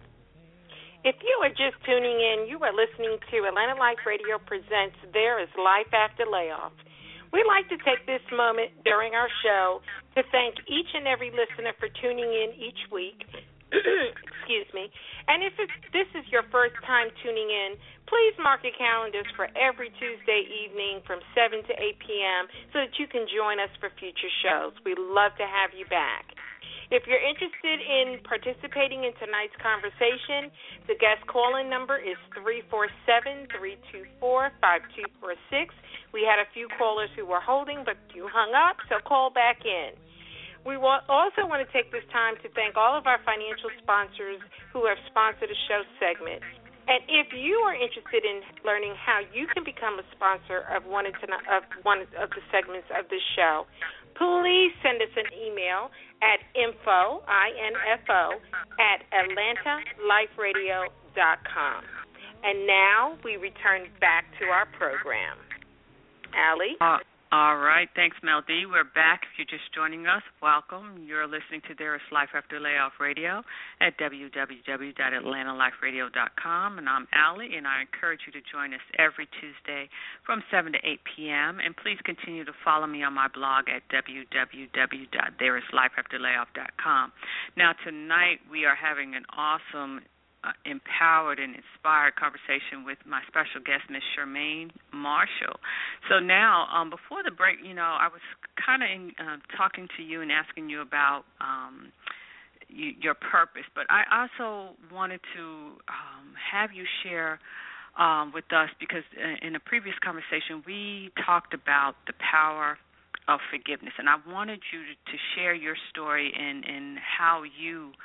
Speaker 3: if you are just tuning in, you are listening to Atlanta Life Radio presents There Is Life After Layoff. We'd like to take this moment during our show to thank each and every listener for tuning in each week. Excuse me. And if it's, this is your first time tuning in, please mark your calendars for every Tuesday evening from seven to eight p.m. so that you can join us for future shows. We'd love to have you back. If you're interested in participating in tonight's conversation, the guest call-in number is three four seven, three two four, five two four six. We had a few callers who were holding, but you hung up, so call back in. We also want to take this time to thank all of our financial sponsors who have sponsored the show segment. And if you are interested in learning how you can become a sponsor of one of one of the segments of this show, please send us an email at info, I N F O, at atlanta life radio dot com. And now we return back to our program. Allie?
Speaker 4: Uh, all right. Thanks, Mel D. We're back. If you're just joining us, welcome. You're listening to There Is Life After Layoff Radio at w w w dot atlanta life radio dot com. And I'm Allie, and I encourage you to join us every Tuesday from seven to eight p.m. And please continue to follow me on my blog at w w w dot there is life after layoff dot com. Now, tonight we are having an awesome Uh, empowered and inspired conversation with my special guest, Miss Charmaine Marshall. So now, um, before the break, you know, I was kind of uh, talking to you and asking you about um, you, your purpose, but I also wanted to um, have you share um, with us, because in a previous conversation we talked about the power of forgiveness, and I wanted you to, to share your story and, and how you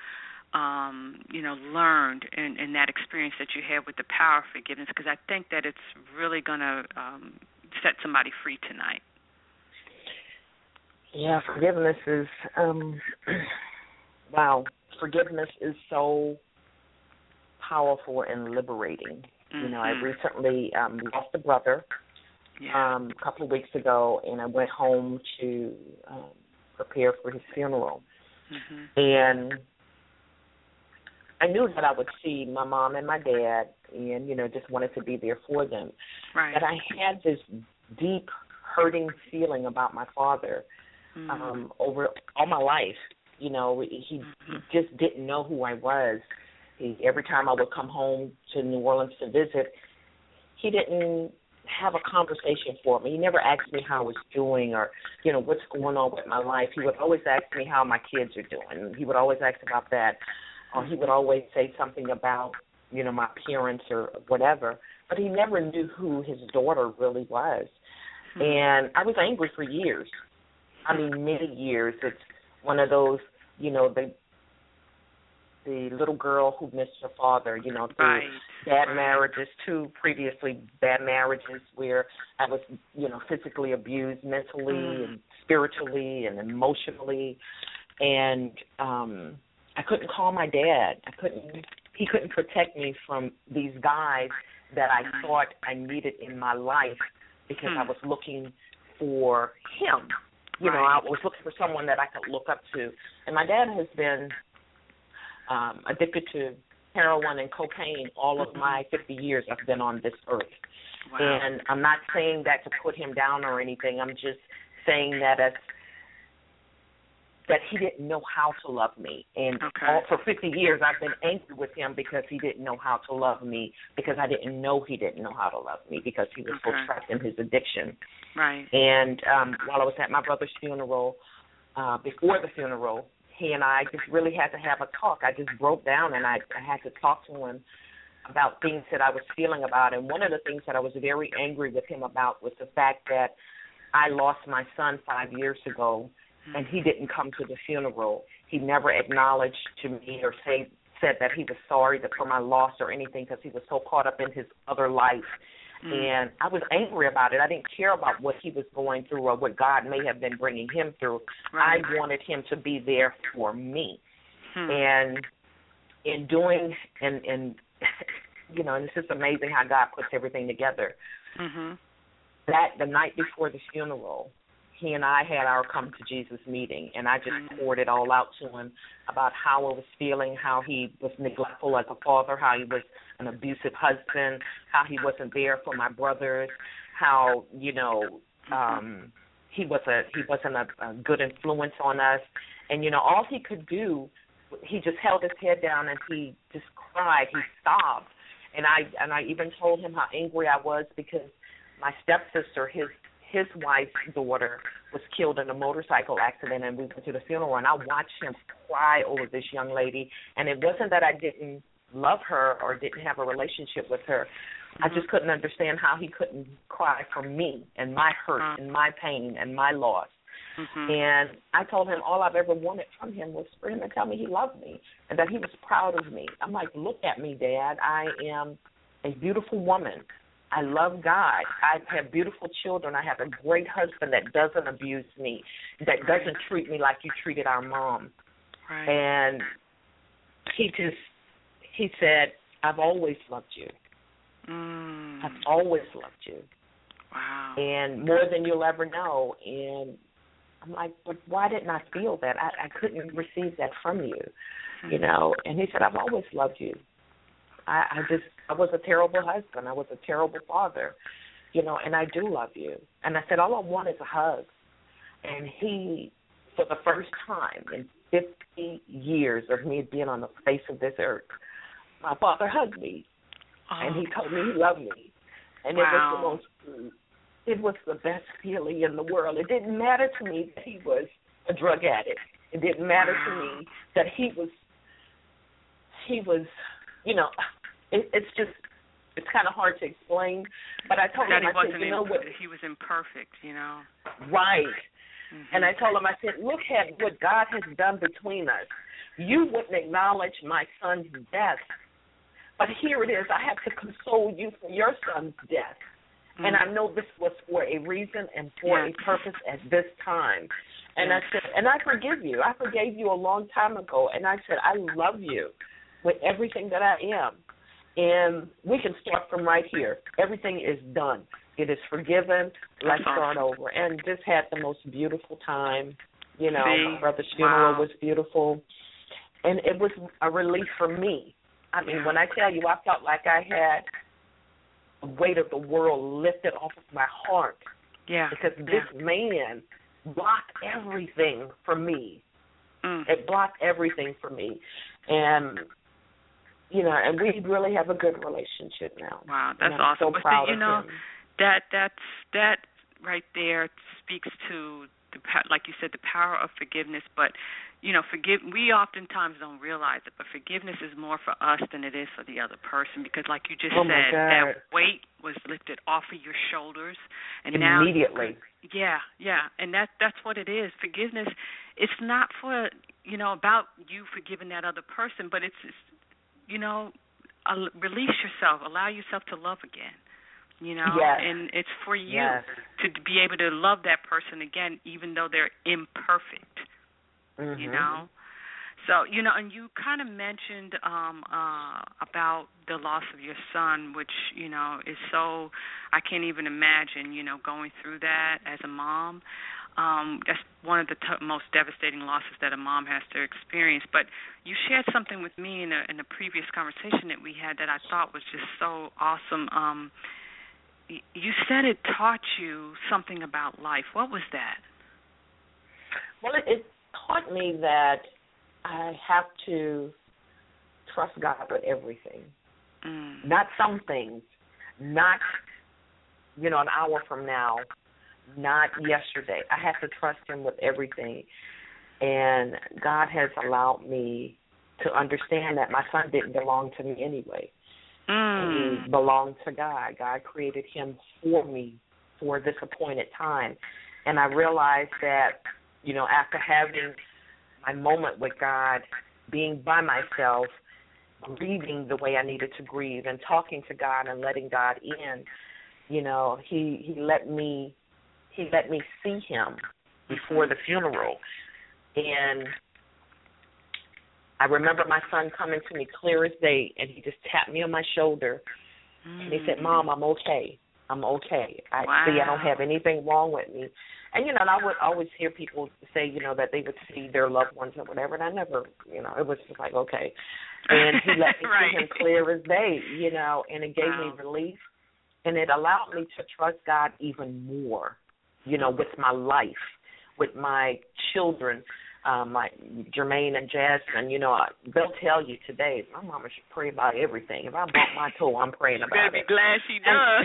Speaker 4: um, you know, learned in, in that experience that you had with the power of forgiveness? Because I think that it's really going to um, set somebody free tonight.
Speaker 5: Yeah, forgiveness is, um, wow, forgiveness is so powerful and liberating. Mm-hmm. You know, I recently um, lost a brother yeah. um, a couple of weeks ago, and I went home to um, prepare for his funeral. Mm-hmm. And I knew that I would see my mom and my dad and, you know, just wanted to be there for them.
Speaker 4: Right.
Speaker 5: But I had this deep, hurting feeling about my father mm-hmm. um, over all my life. You know, he, mm-hmm. he just didn't know who I was. He, every time I would come home to New Orleans to visit, he didn't have a conversation for me. He never asked me how I was doing or, you know, what's going on with my life. He would always ask me how my kids are doing. He would always ask about that. Or he would always say something about, you know, my appearance or whatever. But he never knew who his daughter really was. Mm-hmm. And I was angry for years. I mean, many years. It's one of those, you know, the the little girl who missed her father, you know, through
Speaker 4: right.
Speaker 5: bad
Speaker 4: right.
Speaker 5: marriages, two previously bad marriages where I was, you know, physically abused mentally mm. and spiritually and emotionally. And um, I couldn't call my dad. I couldn't, he couldn't protect me from these guys that I thought I needed in my life because mm. I was looking for him. You right. know, I was looking for someone that I could look up to. And my dad has been Um, addicted to heroin and cocaine all of my fifty years I've been on this earth.
Speaker 4: Wow.
Speaker 5: And I'm not saying that to put him down or anything. I'm just saying that as, that he didn't know how to love me. And
Speaker 4: okay.
Speaker 5: all, for fifty years I've been angry with him because he didn't know how to love me, because I didn't know he didn't know how to love me, because he was
Speaker 4: okay.
Speaker 5: so trapped in his addiction.
Speaker 4: Right.
Speaker 5: And um, while I was at my brother's funeral, uh, before the funeral, he and I just really had to have a talk. I just broke down and I, I had to talk to him about things that I was feeling about. And one of the things that I was very angry with him about was the fact that I lost my son five years ago and he didn't come to the funeral. He never acknowledged to me or say, said that he was sorry for my loss or anything because he was so caught up in his other life. Mm. And I was angry about it. I didn't care about what he was going through or what God may have been bringing him through.
Speaker 4: Right.
Speaker 5: I wanted him to be there for me.
Speaker 4: Hmm.
Speaker 5: And in doing, and, and you know, and it's just amazing how God puts everything together.
Speaker 4: Mm-hmm.
Speaker 5: That the night before the funeral, he and I had our Come to Jesus meeting, and I just mm-hmm. poured it all out to him about how I was feeling, how he was neglectful as a father, how he was an abusive husband, how he wasn't there for my brothers, how, you know, um, he was a he wasn't a, a good influence on us. And, you know, all he could do, he just held his head down and he just cried. He sobbed. And I and I even told him how angry I was because my stepsister, his his wife's daughter, was killed in a motorcycle accident, and we went to the funeral, and I watched him cry over this young lady. And it wasn't that I didn't love her or didn't have a relationship with her. Mm-hmm. I just couldn't understand how he couldn't cry for me and my hurt mm-hmm. and my pain and my loss. Mm-hmm. And I told him all I've ever wanted from him was for him to tell me he loved me and that he was proud of me. I'm like, look at me, Dad. I am a beautiful woman. I love God. I have beautiful children. I have a great husband that doesn't abuse me, that
Speaker 4: right.
Speaker 5: doesn't treat me like you treated our mom.
Speaker 4: Right.
Speaker 5: And he just, he said, I've always loved you.
Speaker 4: Mm.
Speaker 5: I've always loved you.
Speaker 4: Wow.
Speaker 5: And more than you'll ever know. And I'm like, but why didn't I feel that? I, I couldn't receive that from you, mm-hmm. you know. And he said, I've always loved you. I, I just, I was a terrible husband. I was a terrible father, you know, and I do love you. And I said, all I want is a hug. And he, for the first time in fifty years of me being on the face of this earth, my father hugged me. Oh. And he told me he loved me. And
Speaker 4: wow.
Speaker 5: it was the most, it was the best feeling in the world. It didn't matter to me that he was a drug addict. It didn't matter wow. to me that he was, he was, you know, it, it's just, it's kind of hard to explain. But I told
Speaker 4: that
Speaker 5: him,
Speaker 4: he
Speaker 5: I said, you know
Speaker 4: imp-
Speaker 5: what?
Speaker 4: He was imperfect, you know.
Speaker 5: Right.
Speaker 4: Mm-hmm.
Speaker 5: And I told him, I said, look at what God has done between us. You wouldn't acknowledge my son's death. But here it is. I have to console you for your son's death. Mm-hmm. And I know this was for a reason and for yeah. a purpose at this time. And yeah. I said, and I forgive you. I forgave you a long time ago. And I said, I love you with everything that I am. And we can start from right here. Everything is done. It is forgiven. Let's start over. And just had the most beautiful time. You know,
Speaker 4: See?
Speaker 5: My brother's funeral
Speaker 4: wow.
Speaker 5: was beautiful. And it was a relief for me. I mean, when I tell you, I felt like I had the weight of the world lifted off of my heart.
Speaker 4: Yeah.
Speaker 5: Because this
Speaker 4: yeah.
Speaker 5: man blocked everything from me.
Speaker 4: Mm.
Speaker 5: It blocked everything from me. And, you know, and we really have a good relationship now.
Speaker 4: Wow, that's
Speaker 5: and I'm
Speaker 4: awesome.
Speaker 5: so
Speaker 4: but
Speaker 5: proud
Speaker 4: the, you
Speaker 5: of
Speaker 4: know,
Speaker 5: him.
Speaker 4: that that's that right there speaks to the, like you said, the power of forgiveness. But you know, forgive. We oftentimes don't realize it, but forgiveness is more for us than it is for the other person. Because, like you just
Speaker 5: oh
Speaker 4: said, that weight was lifted off of your shoulders, and
Speaker 5: immediately.
Speaker 4: Now, yeah, yeah, and that that's what it is. Forgiveness. It's not for you know about you forgiving that other person, but it's, it's you know, uh, release yourself, allow yourself to love again. You know,
Speaker 5: yes.
Speaker 4: and it's for you
Speaker 5: yes.
Speaker 4: to be able to love that person again, even though they're imperfect.
Speaker 5: Mm-hmm.
Speaker 4: You know, so you know, and you kind of mentioned um, uh, about the loss of your son, which you know is so I can't even imagine. You know, going through that as a mom. Um, that's one of the t- most devastating losses that a mom has to experience. But you shared something with me in a, in a previous conversation that we had that I thought was just so awesome. Um, y- you said it taught you something about life. What was that?
Speaker 5: Well, it, it taught me that I have to trust God with everything.
Speaker 4: Mm.
Speaker 5: Not some things, not, you know, an hour from now, not yesterday. I have to trust him with everything. And God has allowed me to understand that my son didn't belong to me anyway.
Speaker 4: Mm.
Speaker 5: He belonged to God. God created him for me for this appointed time. And I realized that, you know, after having my moment with God, being by myself, grieving the way I needed to grieve, and talking to God and letting God in, you know, he, he let me he let me see him before the funeral. And I remember my son coming to me clear as day, and he just tapped me on my shoulder, mm. and he said, "Mom, I'm okay. I'm okay. I
Speaker 4: wow.
Speaker 5: see I don't have anything wrong with me." And, you know, and I would always hear people say, you know, that they would see their loved ones or whatever, and I never, you know, it was just like, okay. And he let me
Speaker 4: right.
Speaker 5: see him clear as day, you know, and it gave
Speaker 4: wow.
Speaker 5: me relief, and it allowed me to trust God even more, you know, with my life, with my children, um, my Jermaine and Jasmine. You know, they'll tell you today, my mama should pray about everything. If I bump my toe, I'm praying about
Speaker 4: it.
Speaker 5: it.
Speaker 4: Be glad she does.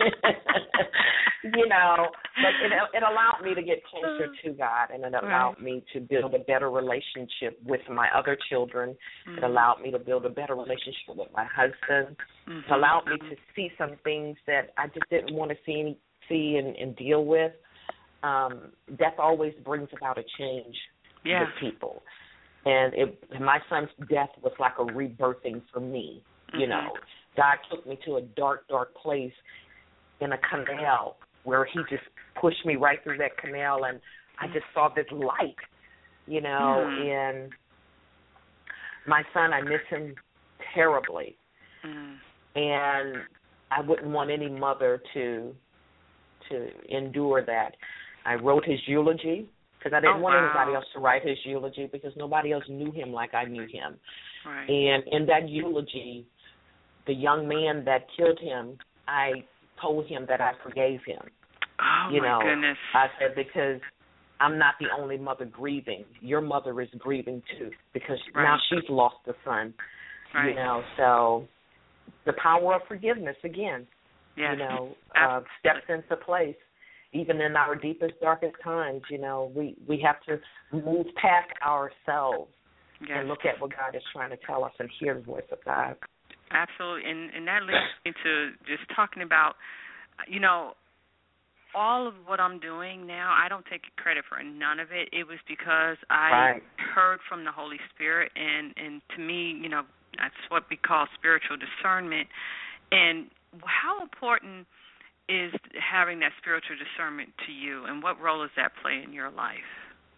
Speaker 5: You know, but it, it allowed me to get closer to God, and it allowed
Speaker 4: right.
Speaker 5: me to build a better relationship with my other children. Mm-hmm. It allowed me to build a better relationship with my husband. Mm-hmm. It allowed me to see some things that I just didn't want to see any, see and, and deal with. Um, death always brings about a change
Speaker 4: yeah.
Speaker 5: with people. And it, my son's death was like a rebirthing for me. Mm-hmm. You know, God took me to a dark, dark place in a canal where he just pushed me right through that canal, and I just saw this light, you know,
Speaker 4: mm.
Speaker 5: and my son, I miss him terribly.
Speaker 4: Mm.
Speaker 5: And I wouldn't want any mother to to endure that. I wrote his eulogy because I didn't
Speaker 4: oh,
Speaker 5: want
Speaker 4: wow.
Speaker 5: anybody else to write his eulogy because nobody else knew him like I knew him.
Speaker 4: Right.
Speaker 5: And in that eulogy, the young man that killed him, I told him that I forgave him.
Speaker 4: Oh,
Speaker 5: you
Speaker 4: my
Speaker 5: know,
Speaker 4: goodness.
Speaker 5: I said, because I'm not the only mother grieving. Your mother is grieving, too, because
Speaker 4: right.
Speaker 5: now she's lost a son.
Speaker 4: Right.
Speaker 5: You know, so the power of forgiveness, again,
Speaker 4: yes.
Speaker 5: you know, uh, steps into place. Even in our deepest, darkest times, you know, we, we have to move past ourselves
Speaker 4: yes.
Speaker 5: and look at what God is trying to tell us and hear the voice of God.
Speaker 4: Absolutely, and, and that leads me to just talking about, you know, all of what I'm doing now, I don't take credit for none of it. It was because I
Speaker 5: right.
Speaker 4: heard from the Holy Spirit, and, and to me, you know, that's what we call spiritual discernment. And how important is having that spiritual discernment to you, and what role does that play in your life?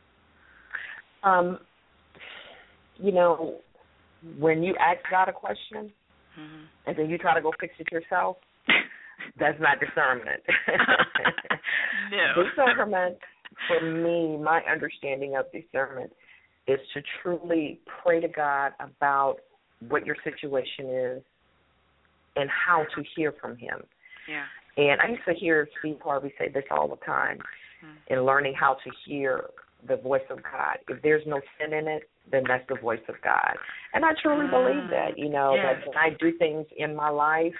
Speaker 5: Um, you know, when you ask God a question, mm-hmm. and then you try to go fix it yourself, that's not discernment.
Speaker 4: No.
Speaker 5: Discernment, for me, my understanding of discernment is to truly pray to God about what your situation is and how to hear from Him.
Speaker 4: Yeah.
Speaker 5: And I used to hear Steve Harvey say this all the time, mm-hmm. in learning how to hear the voice of God. If there's no sin in it, then that's the voice of God. And I truly mm-hmm. believe that, you know,
Speaker 4: yes.
Speaker 5: that when I do things in my life,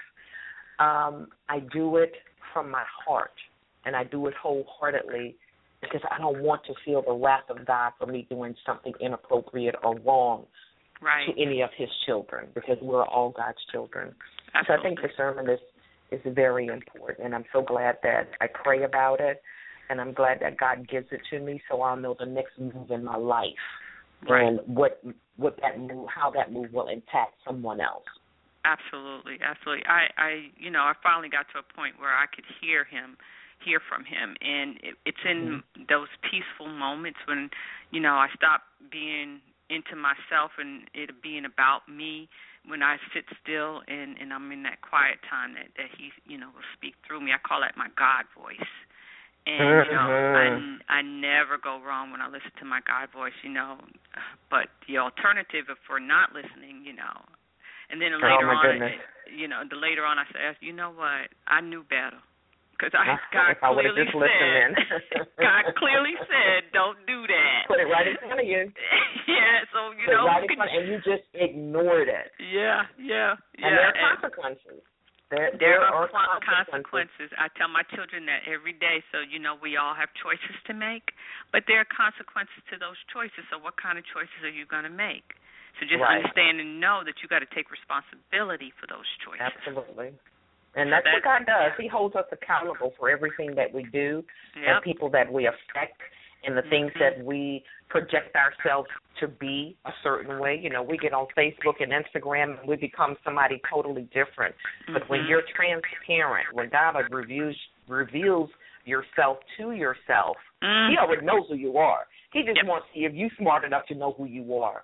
Speaker 5: um, I do it from my heart, and I do it wholeheartedly because I don't want to feel the wrath of God for me doing something inappropriate or wrong
Speaker 4: right.
Speaker 5: to any of His children, because we're all God's children.
Speaker 4: Absolutely.
Speaker 5: So I think discernment is, is very important, and I'm so glad that I pray about it, and I'm glad that God gives it to me so I'll know the next move in my life
Speaker 4: right.
Speaker 5: and what what that move, how that move will impact someone else.
Speaker 4: Absolutely, absolutely. I, I, you know, I finally got to a point where I could hear him, hear from him, and it, it's in mm-hmm. those peaceful moments when, you know, I stop being into myself and it being about me. When I sit still and, and I'm in that quiet time that, that he, you know, will speak through me. I call that my God voice. And, mm-hmm. you know, I, I never go wrong when I listen to my God voice, you know. But the alternative for not listening, you know, and then later
Speaker 5: oh,
Speaker 4: on,
Speaker 5: goodness.
Speaker 4: you know, the later on I said, you know what, I knew better. Because I, God
Speaker 5: if I
Speaker 4: clearly
Speaker 5: just
Speaker 4: said, God clearly said, don't do that.
Speaker 5: Put it right in front of you.
Speaker 4: Yeah, so, you
Speaker 5: Put
Speaker 4: know.
Speaker 5: It right in front, and you just ignored it.
Speaker 4: Yeah, yeah, yeah.
Speaker 5: And there are
Speaker 4: and
Speaker 5: consequences. There,
Speaker 4: there,
Speaker 5: there
Speaker 4: are,
Speaker 5: are
Speaker 4: consequences. consequences. I tell my children that every day, so, you know, we all have choices to make, but there are consequences to those choices, so what kind of choices are you going to make? So just
Speaker 5: right.
Speaker 4: understand and know that you got to take responsibility for those choices.
Speaker 5: Absolutely. And that's, that's what God does.
Speaker 4: Yeah.
Speaker 5: He holds us accountable for everything that we do
Speaker 4: yep.
Speaker 5: and people that we affect and the
Speaker 4: mm-hmm.
Speaker 5: things that we project ourselves to be a certain way. You know, we get on Facebook and Instagram and we become somebody totally different. Mm-hmm. But when you're transparent, when God reviews, reveals yourself to yourself, mm-hmm. He already knows who you are. He just
Speaker 4: yep.
Speaker 5: wants to see if you're smart enough to know who you are.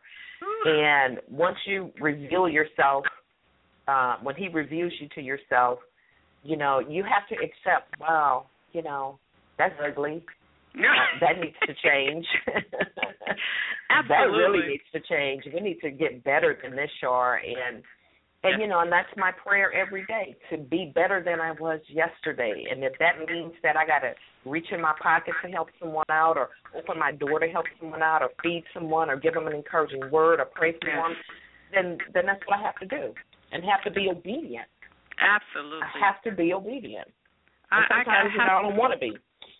Speaker 5: And once you reveal yourself, uh, when He reveals you to yourself, you know, you have to accept, wow, you know, that's ugly. uh, that needs to change.
Speaker 4: Absolutely.
Speaker 5: That really needs to change. We need to get better than this, Shar. And, and you know, and that's my prayer every day, to be better than I was yesterday. And if that means that I got to reach in my pocket to help someone out, or open my door to help someone out, or feed someone, or give them an encouraging word, or pray for them, then then that's what I have to do, and have to be obedient.
Speaker 4: Absolutely.
Speaker 5: I have to be obedient. And
Speaker 4: I,
Speaker 5: sometimes
Speaker 4: I, I,
Speaker 5: you know, I don't want to be.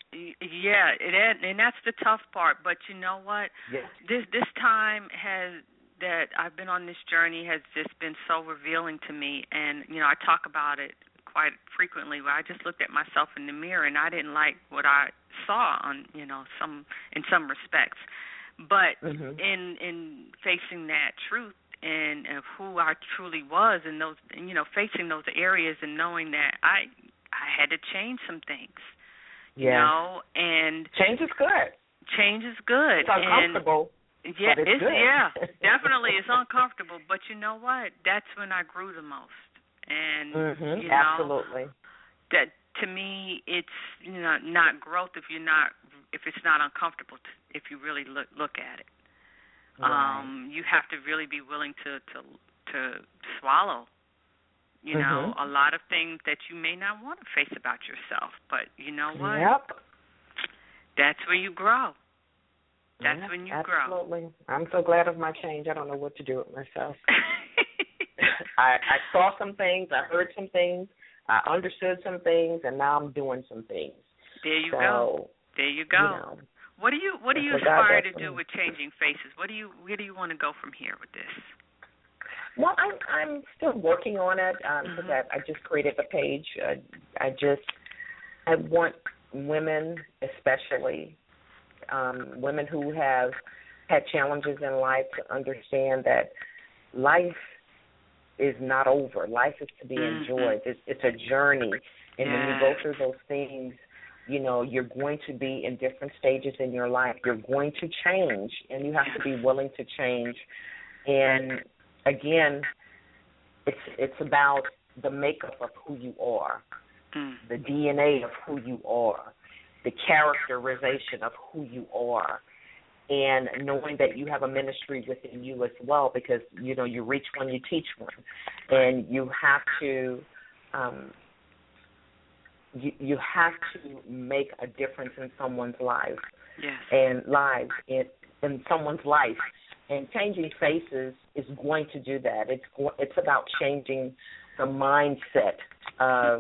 Speaker 4: Yeah, it, and that's the tough part. But you know what?
Speaker 5: Yes.
Speaker 4: This this time has that I've been on this journey has just been so revealing to me, and you know I talk about it quite frequently. Where I just looked at myself in the mirror and I didn't like what I saw on you know some in some respects, but
Speaker 5: mm-hmm.
Speaker 4: in in facing that truth and of who I truly was, and those you know facing those areas and knowing that I I had to change some things. You
Speaker 5: yeah.
Speaker 4: know, and
Speaker 5: change is good.
Speaker 4: Change is good.
Speaker 5: It's uncomfortable.
Speaker 4: And, yeah,
Speaker 5: but it's,
Speaker 4: it's
Speaker 5: good.
Speaker 4: yeah, definitely it's uncomfortable. But you know what? That's when I grew the most. And
Speaker 5: mm-hmm.
Speaker 4: you know,
Speaker 5: absolutely.
Speaker 4: That to me, it's you know not growth if you're not if it's not uncomfortable. To, if you really look look at it,
Speaker 5: right.
Speaker 4: um, you have to really be willing to to to swallow. You know,
Speaker 5: mm-hmm.
Speaker 4: a lot of things that you may not want to face about yourself. But you know what?
Speaker 5: Yep.
Speaker 4: That's where you grow. That's
Speaker 5: yep,
Speaker 4: when you
Speaker 5: absolutely.
Speaker 4: grow.
Speaker 5: Absolutely. I'm so glad of my change. I don't know what to do with myself. I, I saw some things. I heard some things. I understood some things, and now I'm doing some things.
Speaker 4: There you
Speaker 5: so,
Speaker 4: go. There you go.
Speaker 5: You know,
Speaker 4: what do you What do you aspire to do with Changing Faces? What do you Where do you want to go from here with this?
Speaker 5: Well, I'm I'm still working on it. Um, mm-hmm. I, I just created the page. Uh, I just I want women especially, um, women who have had challenges in life, to understand that life is not over. Life is to be
Speaker 4: mm-hmm.
Speaker 5: enjoyed. It's, it's a journey. And
Speaker 4: yes.
Speaker 5: when you go through those things, you know, you're going to be in different stages in your life. You're going to change, and you have to be willing to change. And, again, it's it's about the makeup of who you are,
Speaker 4: mm.
Speaker 5: the D N A of who you are, the characterization of who you are, and knowing that you have a ministry within you as well, because, you know, you reach one, you teach one. And you have to um, you, you have to make a difference in someone's life.
Speaker 4: Yes.
Speaker 5: And lives in, in someone's life. And changing faces is going to do that. It's go, it's about changing the mindset of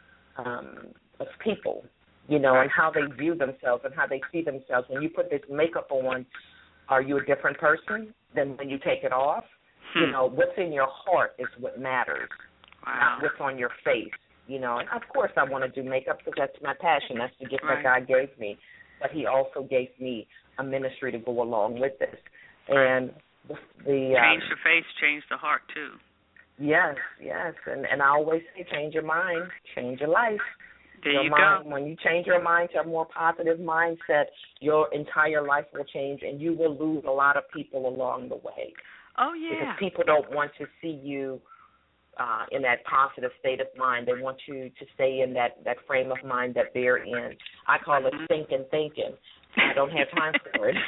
Speaker 5: um, of people, you know, and how they view themselves and how they see themselves. When you put this makeup on, are you a different person than when you take it off? Hmm. You know, what's in your heart is what matters,
Speaker 4: wow.
Speaker 5: not what's on your face. You know, and of course I want to do makeup because that's my passion. That's the gift
Speaker 4: right.
Speaker 5: that God gave me. But He also gave me a ministry to go along with this. And the, the
Speaker 4: change
Speaker 5: um,
Speaker 4: the face, change the heart too.
Speaker 5: Yes, yes, and and I always say, change your mind, change your life.
Speaker 4: There
Speaker 5: your
Speaker 4: you
Speaker 5: mind,
Speaker 4: go.
Speaker 5: When you change your mind to a more positive mindset, your entire life will change, and you will lose a lot of people along the way.
Speaker 4: Oh yeah.
Speaker 5: Because people don't want to see you uh, in that positive state of mind. They want you to stay in that that frame of mind that they're in. I call it
Speaker 4: mm-hmm.
Speaker 5: thinking, thinking. I don't have time for it.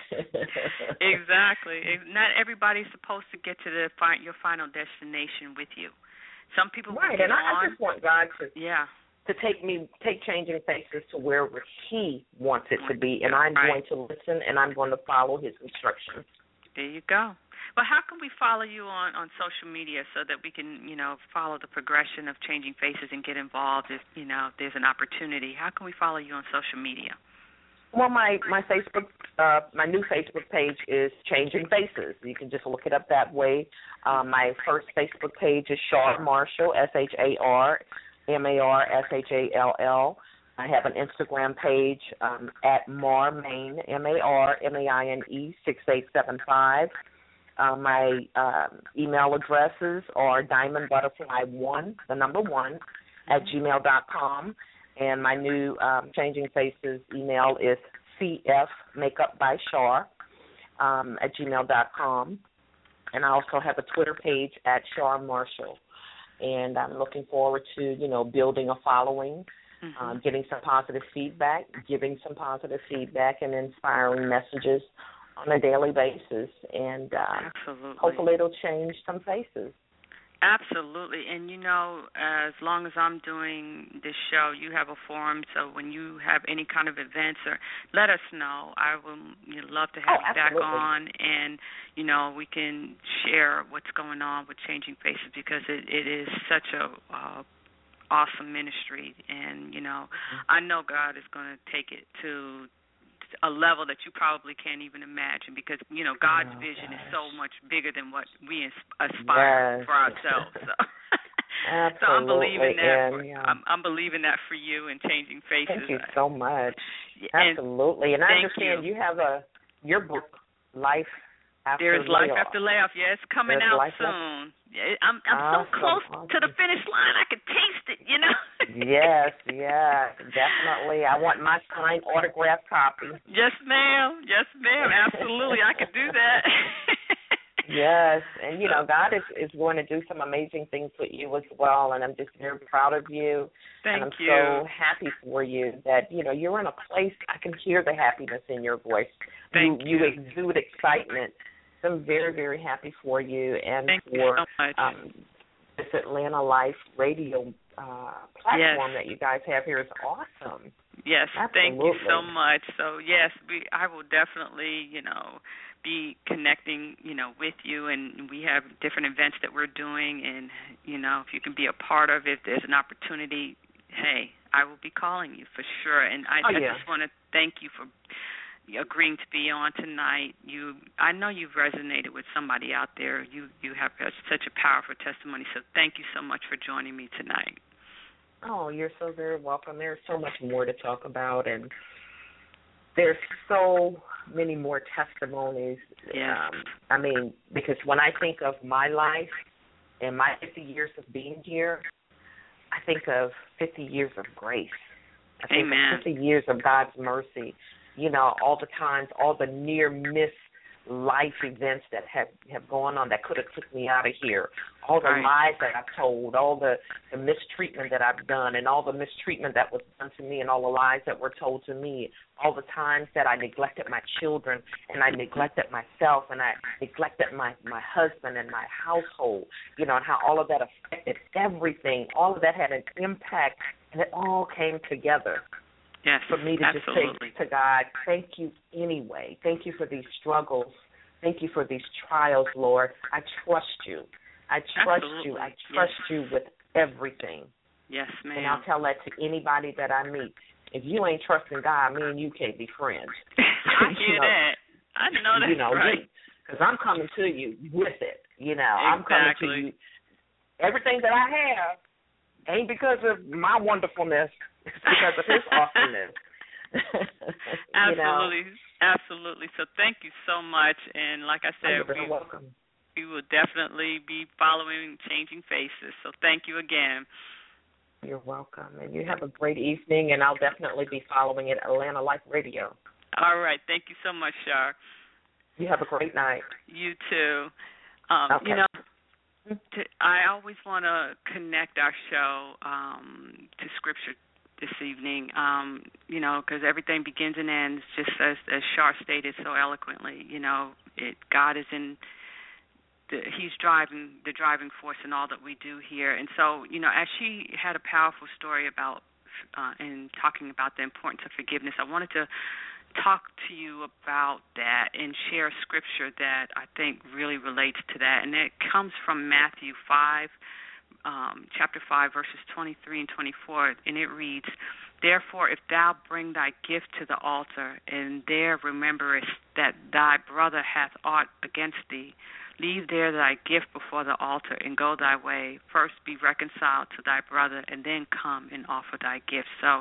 Speaker 4: Exactly. Not everybody's supposed to get to the fi- your final destination with you. Some people
Speaker 5: right,
Speaker 4: will get
Speaker 5: and I,
Speaker 4: on.
Speaker 5: I just want God to
Speaker 4: yeah.
Speaker 5: to take me take Changing Faces to where He wants it to be, and I'm
Speaker 4: right.
Speaker 5: going to listen and I'm going to follow His instructions.
Speaker 4: There you go. Well, how can we follow you on, on social media so that we can, you know, follow the progression of Changing Faces and get involved if, you know, if there's an opportunity? How can we follow you on social media?
Speaker 5: Well, my, my Facebook, uh, my new Facebook page is Changing Faces. You can just look it up that way. Um, my first Facebook page is Shar Marshall, S H A R M A R S H A L L. I have an Instagram page um, at Mar Maine, M A R M A I N E six eight seven five. Uh, my uh, email addresses are diamond butterfly one, the number one, at gmail dot com. And my new um, Changing Faces email is C F Makeup by Shar um, at gmail dot com. And I also have a Twitter page at Shar Marshall. And I'm looking forward to, you know, building a following, mm-hmm. um, getting some positive feedback, giving some positive feedback, and inspiring messages on a daily basis. And uh,
Speaker 4: Absolutely.
Speaker 5: hopefully it'll change some faces.
Speaker 4: Absolutely. And, you know, as long as I'm doing this show, you have a forum, so when you have any kind of events, or let us know. I would you know, love to have
Speaker 5: oh,
Speaker 4: you back
Speaker 5: absolutely.
Speaker 4: on, and, you know, we can share what's going on with Changing Faces, because it, it is such a uh, awesome ministry. And, you know, mm-hmm. I know God is going to take it to a level that you probably can't even imagine, because, you know, God's oh, vision gosh. is so much bigger than what we aspire yes. for ourselves. So.
Speaker 5: Absolutely.
Speaker 4: So I'm believing that.
Speaker 5: And,
Speaker 4: for,
Speaker 5: yeah.
Speaker 4: I'm, I'm believing that for you and Changing Faces.
Speaker 5: Thank you so much.
Speaker 4: And
Speaker 5: Absolutely. And I understand
Speaker 4: you.
Speaker 5: you have a your book, Life After
Speaker 4: There's
Speaker 5: Layoff.
Speaker 4: Life After Layoff. Yeah, it's coming
Speaker 5: There's
Speaker 4: out
Speaker 5: life
Speaker 4: soon. Yeah, I'm I'm
Speaker 5: awesome.
Speaker 4: so close
Speaker 5: awesome.
Speaker 4: to the finish line. I can taste it, you know.
Speaker 5: Yes, yes, definitely. I want my signed autographed copy.
Speaker 4: Yes, ma'am. Yes, ma'am. Absolutely, I could do that.
Speaker 5: Yes, and you know, God is, is going to do some amazing things with you as well, and I'm just very proud of you.
Speaker 4: Thank
Speaker 5: and I'm
Speaker 4: you.
Speaker 5: so happy for you that, you know, you're in a place, I can hear the happiness in your voice.
Speaker 4: Thank
Speaker 5: you.
Speaker 4: You,
Speaker 5: you exude excitement. So I'm very, very happy for you and
Speaker 4: Thank
Speaker 5: for
Speaker 4: you so much.
Speaker 5: Um, this Atlanta Life radio uh, platform
Speaker 4: yes.
Speaker 5: that you guys have here is awesome.
Speaker 4: Yes,
Speaker 5: Absolutely.
Speaker 4: Thank you so much. So, yes, we, I will definitely, you know, be connecting, you know, with you, and we have different events that we're doing, and, you know, if you can be a part of it, if there's an opportunity, hey, I will be calling you for sure. And I,
Speaker 5: oh,
Speaker 4: I
Speaker 5: yeah.
Speaker 4: just want to thank you for agreeing to be on tonight. You, I know you've resonated with somebody out there. You, you have such a powerful testimony, so thank you so much for joining me tonight.
Speaker 5: Oh, you're so very welcome. There's so much more to talk about, and there's so many more testimonies.
Speaker 4: Yes.
Speaker 5: Um, I mean, because when I think of my life and my fifty years of being here, I think of fifty years of grace. I think
Speaker 4: Amen.
Speaker 5: of fifty years of God's mercy. You know, all the times, all the near-miss life events that have, have gone on that could have took me out of here, all the
Speaker 4: right.
Speaker 5: lies that I've told, all the, the mistreatment that I've done, and all the mistreatment that was done to me, and all the lies that were told to me, all the times that I neglected my children, and I neglected myself, and I neglected my, my husband and my household, you know, and how all of that affected everything. All of that had an impact, and it all came together.
Speaker 4: Yes,
Speaker 5: for me to
Speaker 4: absolutely.
Speaker 5: just say to God, thank you anyway. Thank you for these struggles. Thank you for these trials, Lord. I trust you. I trust
Speaker 4: absolutely.
Speaker 5: you. I trust
Speaker 4: yes.
Speaker 5: you with everything.
Speaker 4: Yes, ma'am.
Speaker 5: And I'll tell that to anybody that I meet. If you ain't trusting God, me and you can't be friends.
Speaker 4: I hear
Speaker 5: you know,
Speaker 4: that. I know that's
Speaker 5: you know,
Speaker 4: right.
Speaker 5: Because I'm coming to you with it. You know,
Speaker 4: exactly.
Speaker 5: I'm coming to you. Everything that I have ain't because of my wonderfulness. It's because of his awesomeness.
Speaker 4: Absolutely.
Speaker 5: You know?
Speaker 4: Absolutely. So thank you so much. And like I said,
Speaker 5: You're
Speaker 4: we,
Speaker 5: welcome.
Speaker 4: we will definitely be following Changing Faces. So thank you again.
Speaker 5: You're welcome. And you have a great evening, and I'll definitely be following it, Atlanta Life Radio.
Speaker 4: All right. Thank you so much, Shar.
Speaker 5: You have a great night.
Speaker 4: You too. Um,
Speaker 5: okay.
Speaker 4: You know, to, I always want to connect our show um, to Scripture this evening, um, you know, because everything begins and ends, just as, as Shar stated so eloquently. You know, it, God is in, the, he's driving, the driving force in all that we do here. And so, you know, as she had a powerful story about, uh, and talking about the importance of forgiveness, I wanted to talk to you about that and share scripture that I think really relates to that. And it comes from Matthew five, Um, chapter five, verses twenty-three and twenty-four, and it reads, "Therefore, if thou bring thy gift to the altar, and there rememberest that thy brother hath aught against thee, leave there thy gift before the altar, and go thy way. First be reconciled to thy brother, and then come and offer thy gift." So,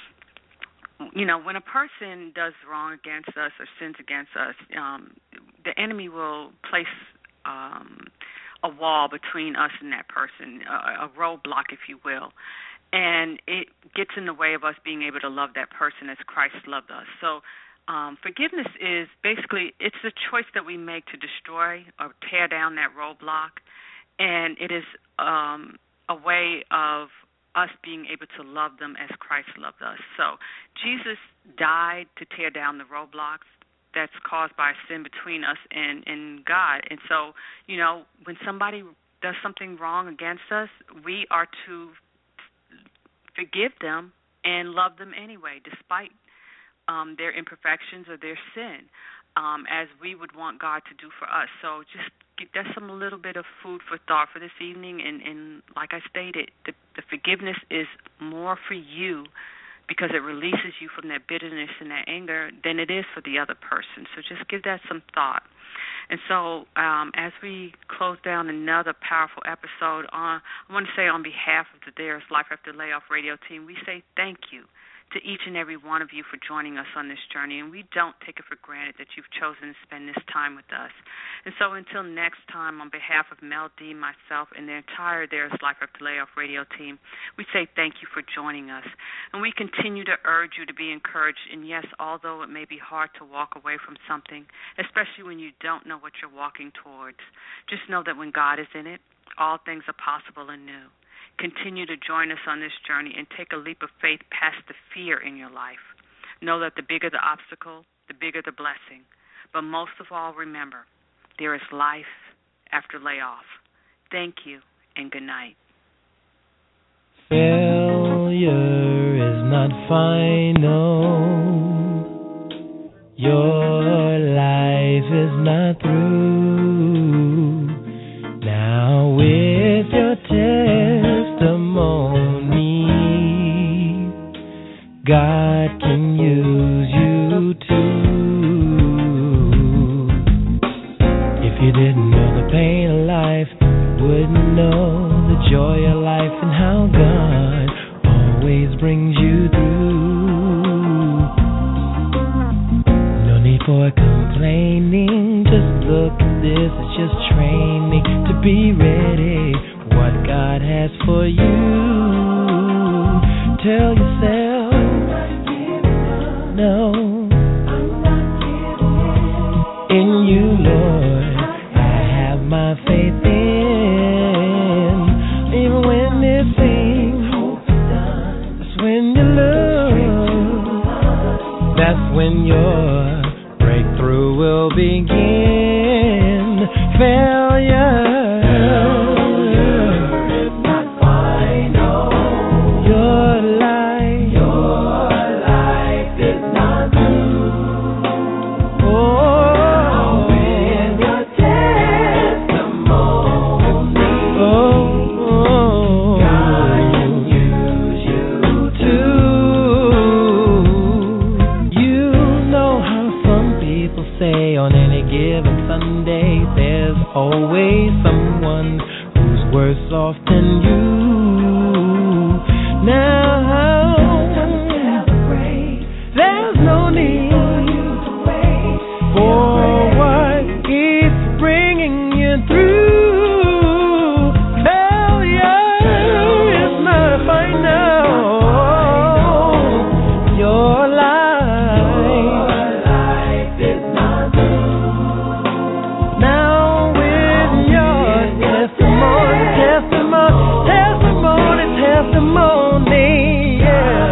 Speaker 4: you know, when a person does wrong against us or sins against us, um, the enemy will place um a wall between us and that person, a, a roadblock, if you will, and it gets in the way of us being able to love that person as Christ loved us. So um, forgiveness is basically, it's a choice that we make to destroy or tear down that roadblock, and it is um, a way of us being able to love them as Christ loved us. So Jesus died to tear down the roadblocks that's caused by sin between us and, and God. And so, you know, when somebody does something wrong against us, we are to forgive them and love them anyway, despite um, their imperfections or their sin, um, as we would want God to do for us. So just get, that's some little bit of food for thought for this evening. And, and like I stated, the, the forgiveness is more for you, because it releases you from that bitterness and that anger, than it is for the other person. So just give that some thought. And so um, as we close down another powerful episode, on, I want to say on behalf of the There's Life After Layoff radio team, we say thank you to each and every one of you for joining us on this journey, and we don't take it for granted that you've chosen to spend this time with us. And so until next time, on behalf of Mel D, myself, and the entire There's Life After Layoff radio team, we say thank you for joining us. And we continue to urge you to be encouraged, and yes, although it may be hard to walk away from something, especially when you don't know what you're walking towards, just know that when God is in it, all things are possible and new. Continue to join us on this journey and take a leap of faith past the fear in your life. Know that the bigger the obstacle, the bigger the blessing. But most of all, remember, there is life after layoff. Thank you, and good night.
Speaker 2: Failure is not final. Your life is not through. Now with your testimony, God can use you too. If you didn't know the pain of life, you wouldn't know the joy of life and how God complaining. Just look at this, it's just training to be ready for what God has for you. Tell yourself, no, in you, Lord, I have my faith in. Even when it seems that's when you lose, that's when your breakthrough will begin. Failure is not final. Your life, your life is not doomed. Oh, with your testimony, oh, oh, God can use you too. You know how some people say on any given Sunday, there's always someone who's worse off than you. Now, there's no need for what keeps bringing you through. Failure is not final. Your life is not doomed. Now with your testimony, testimony, testimony, testimony, yeah.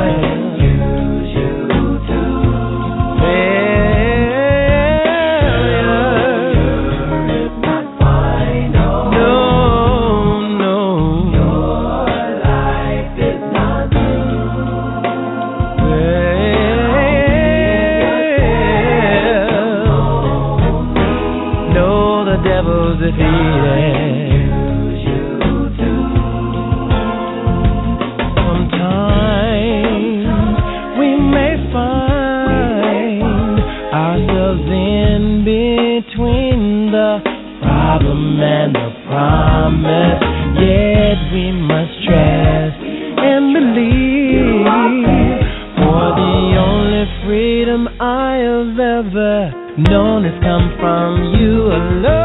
Speaker 2: Sometimes we may find ourselves in between the problem and the promise, yet we must trust and believe, for the only freedom I have ever known has come from you alone.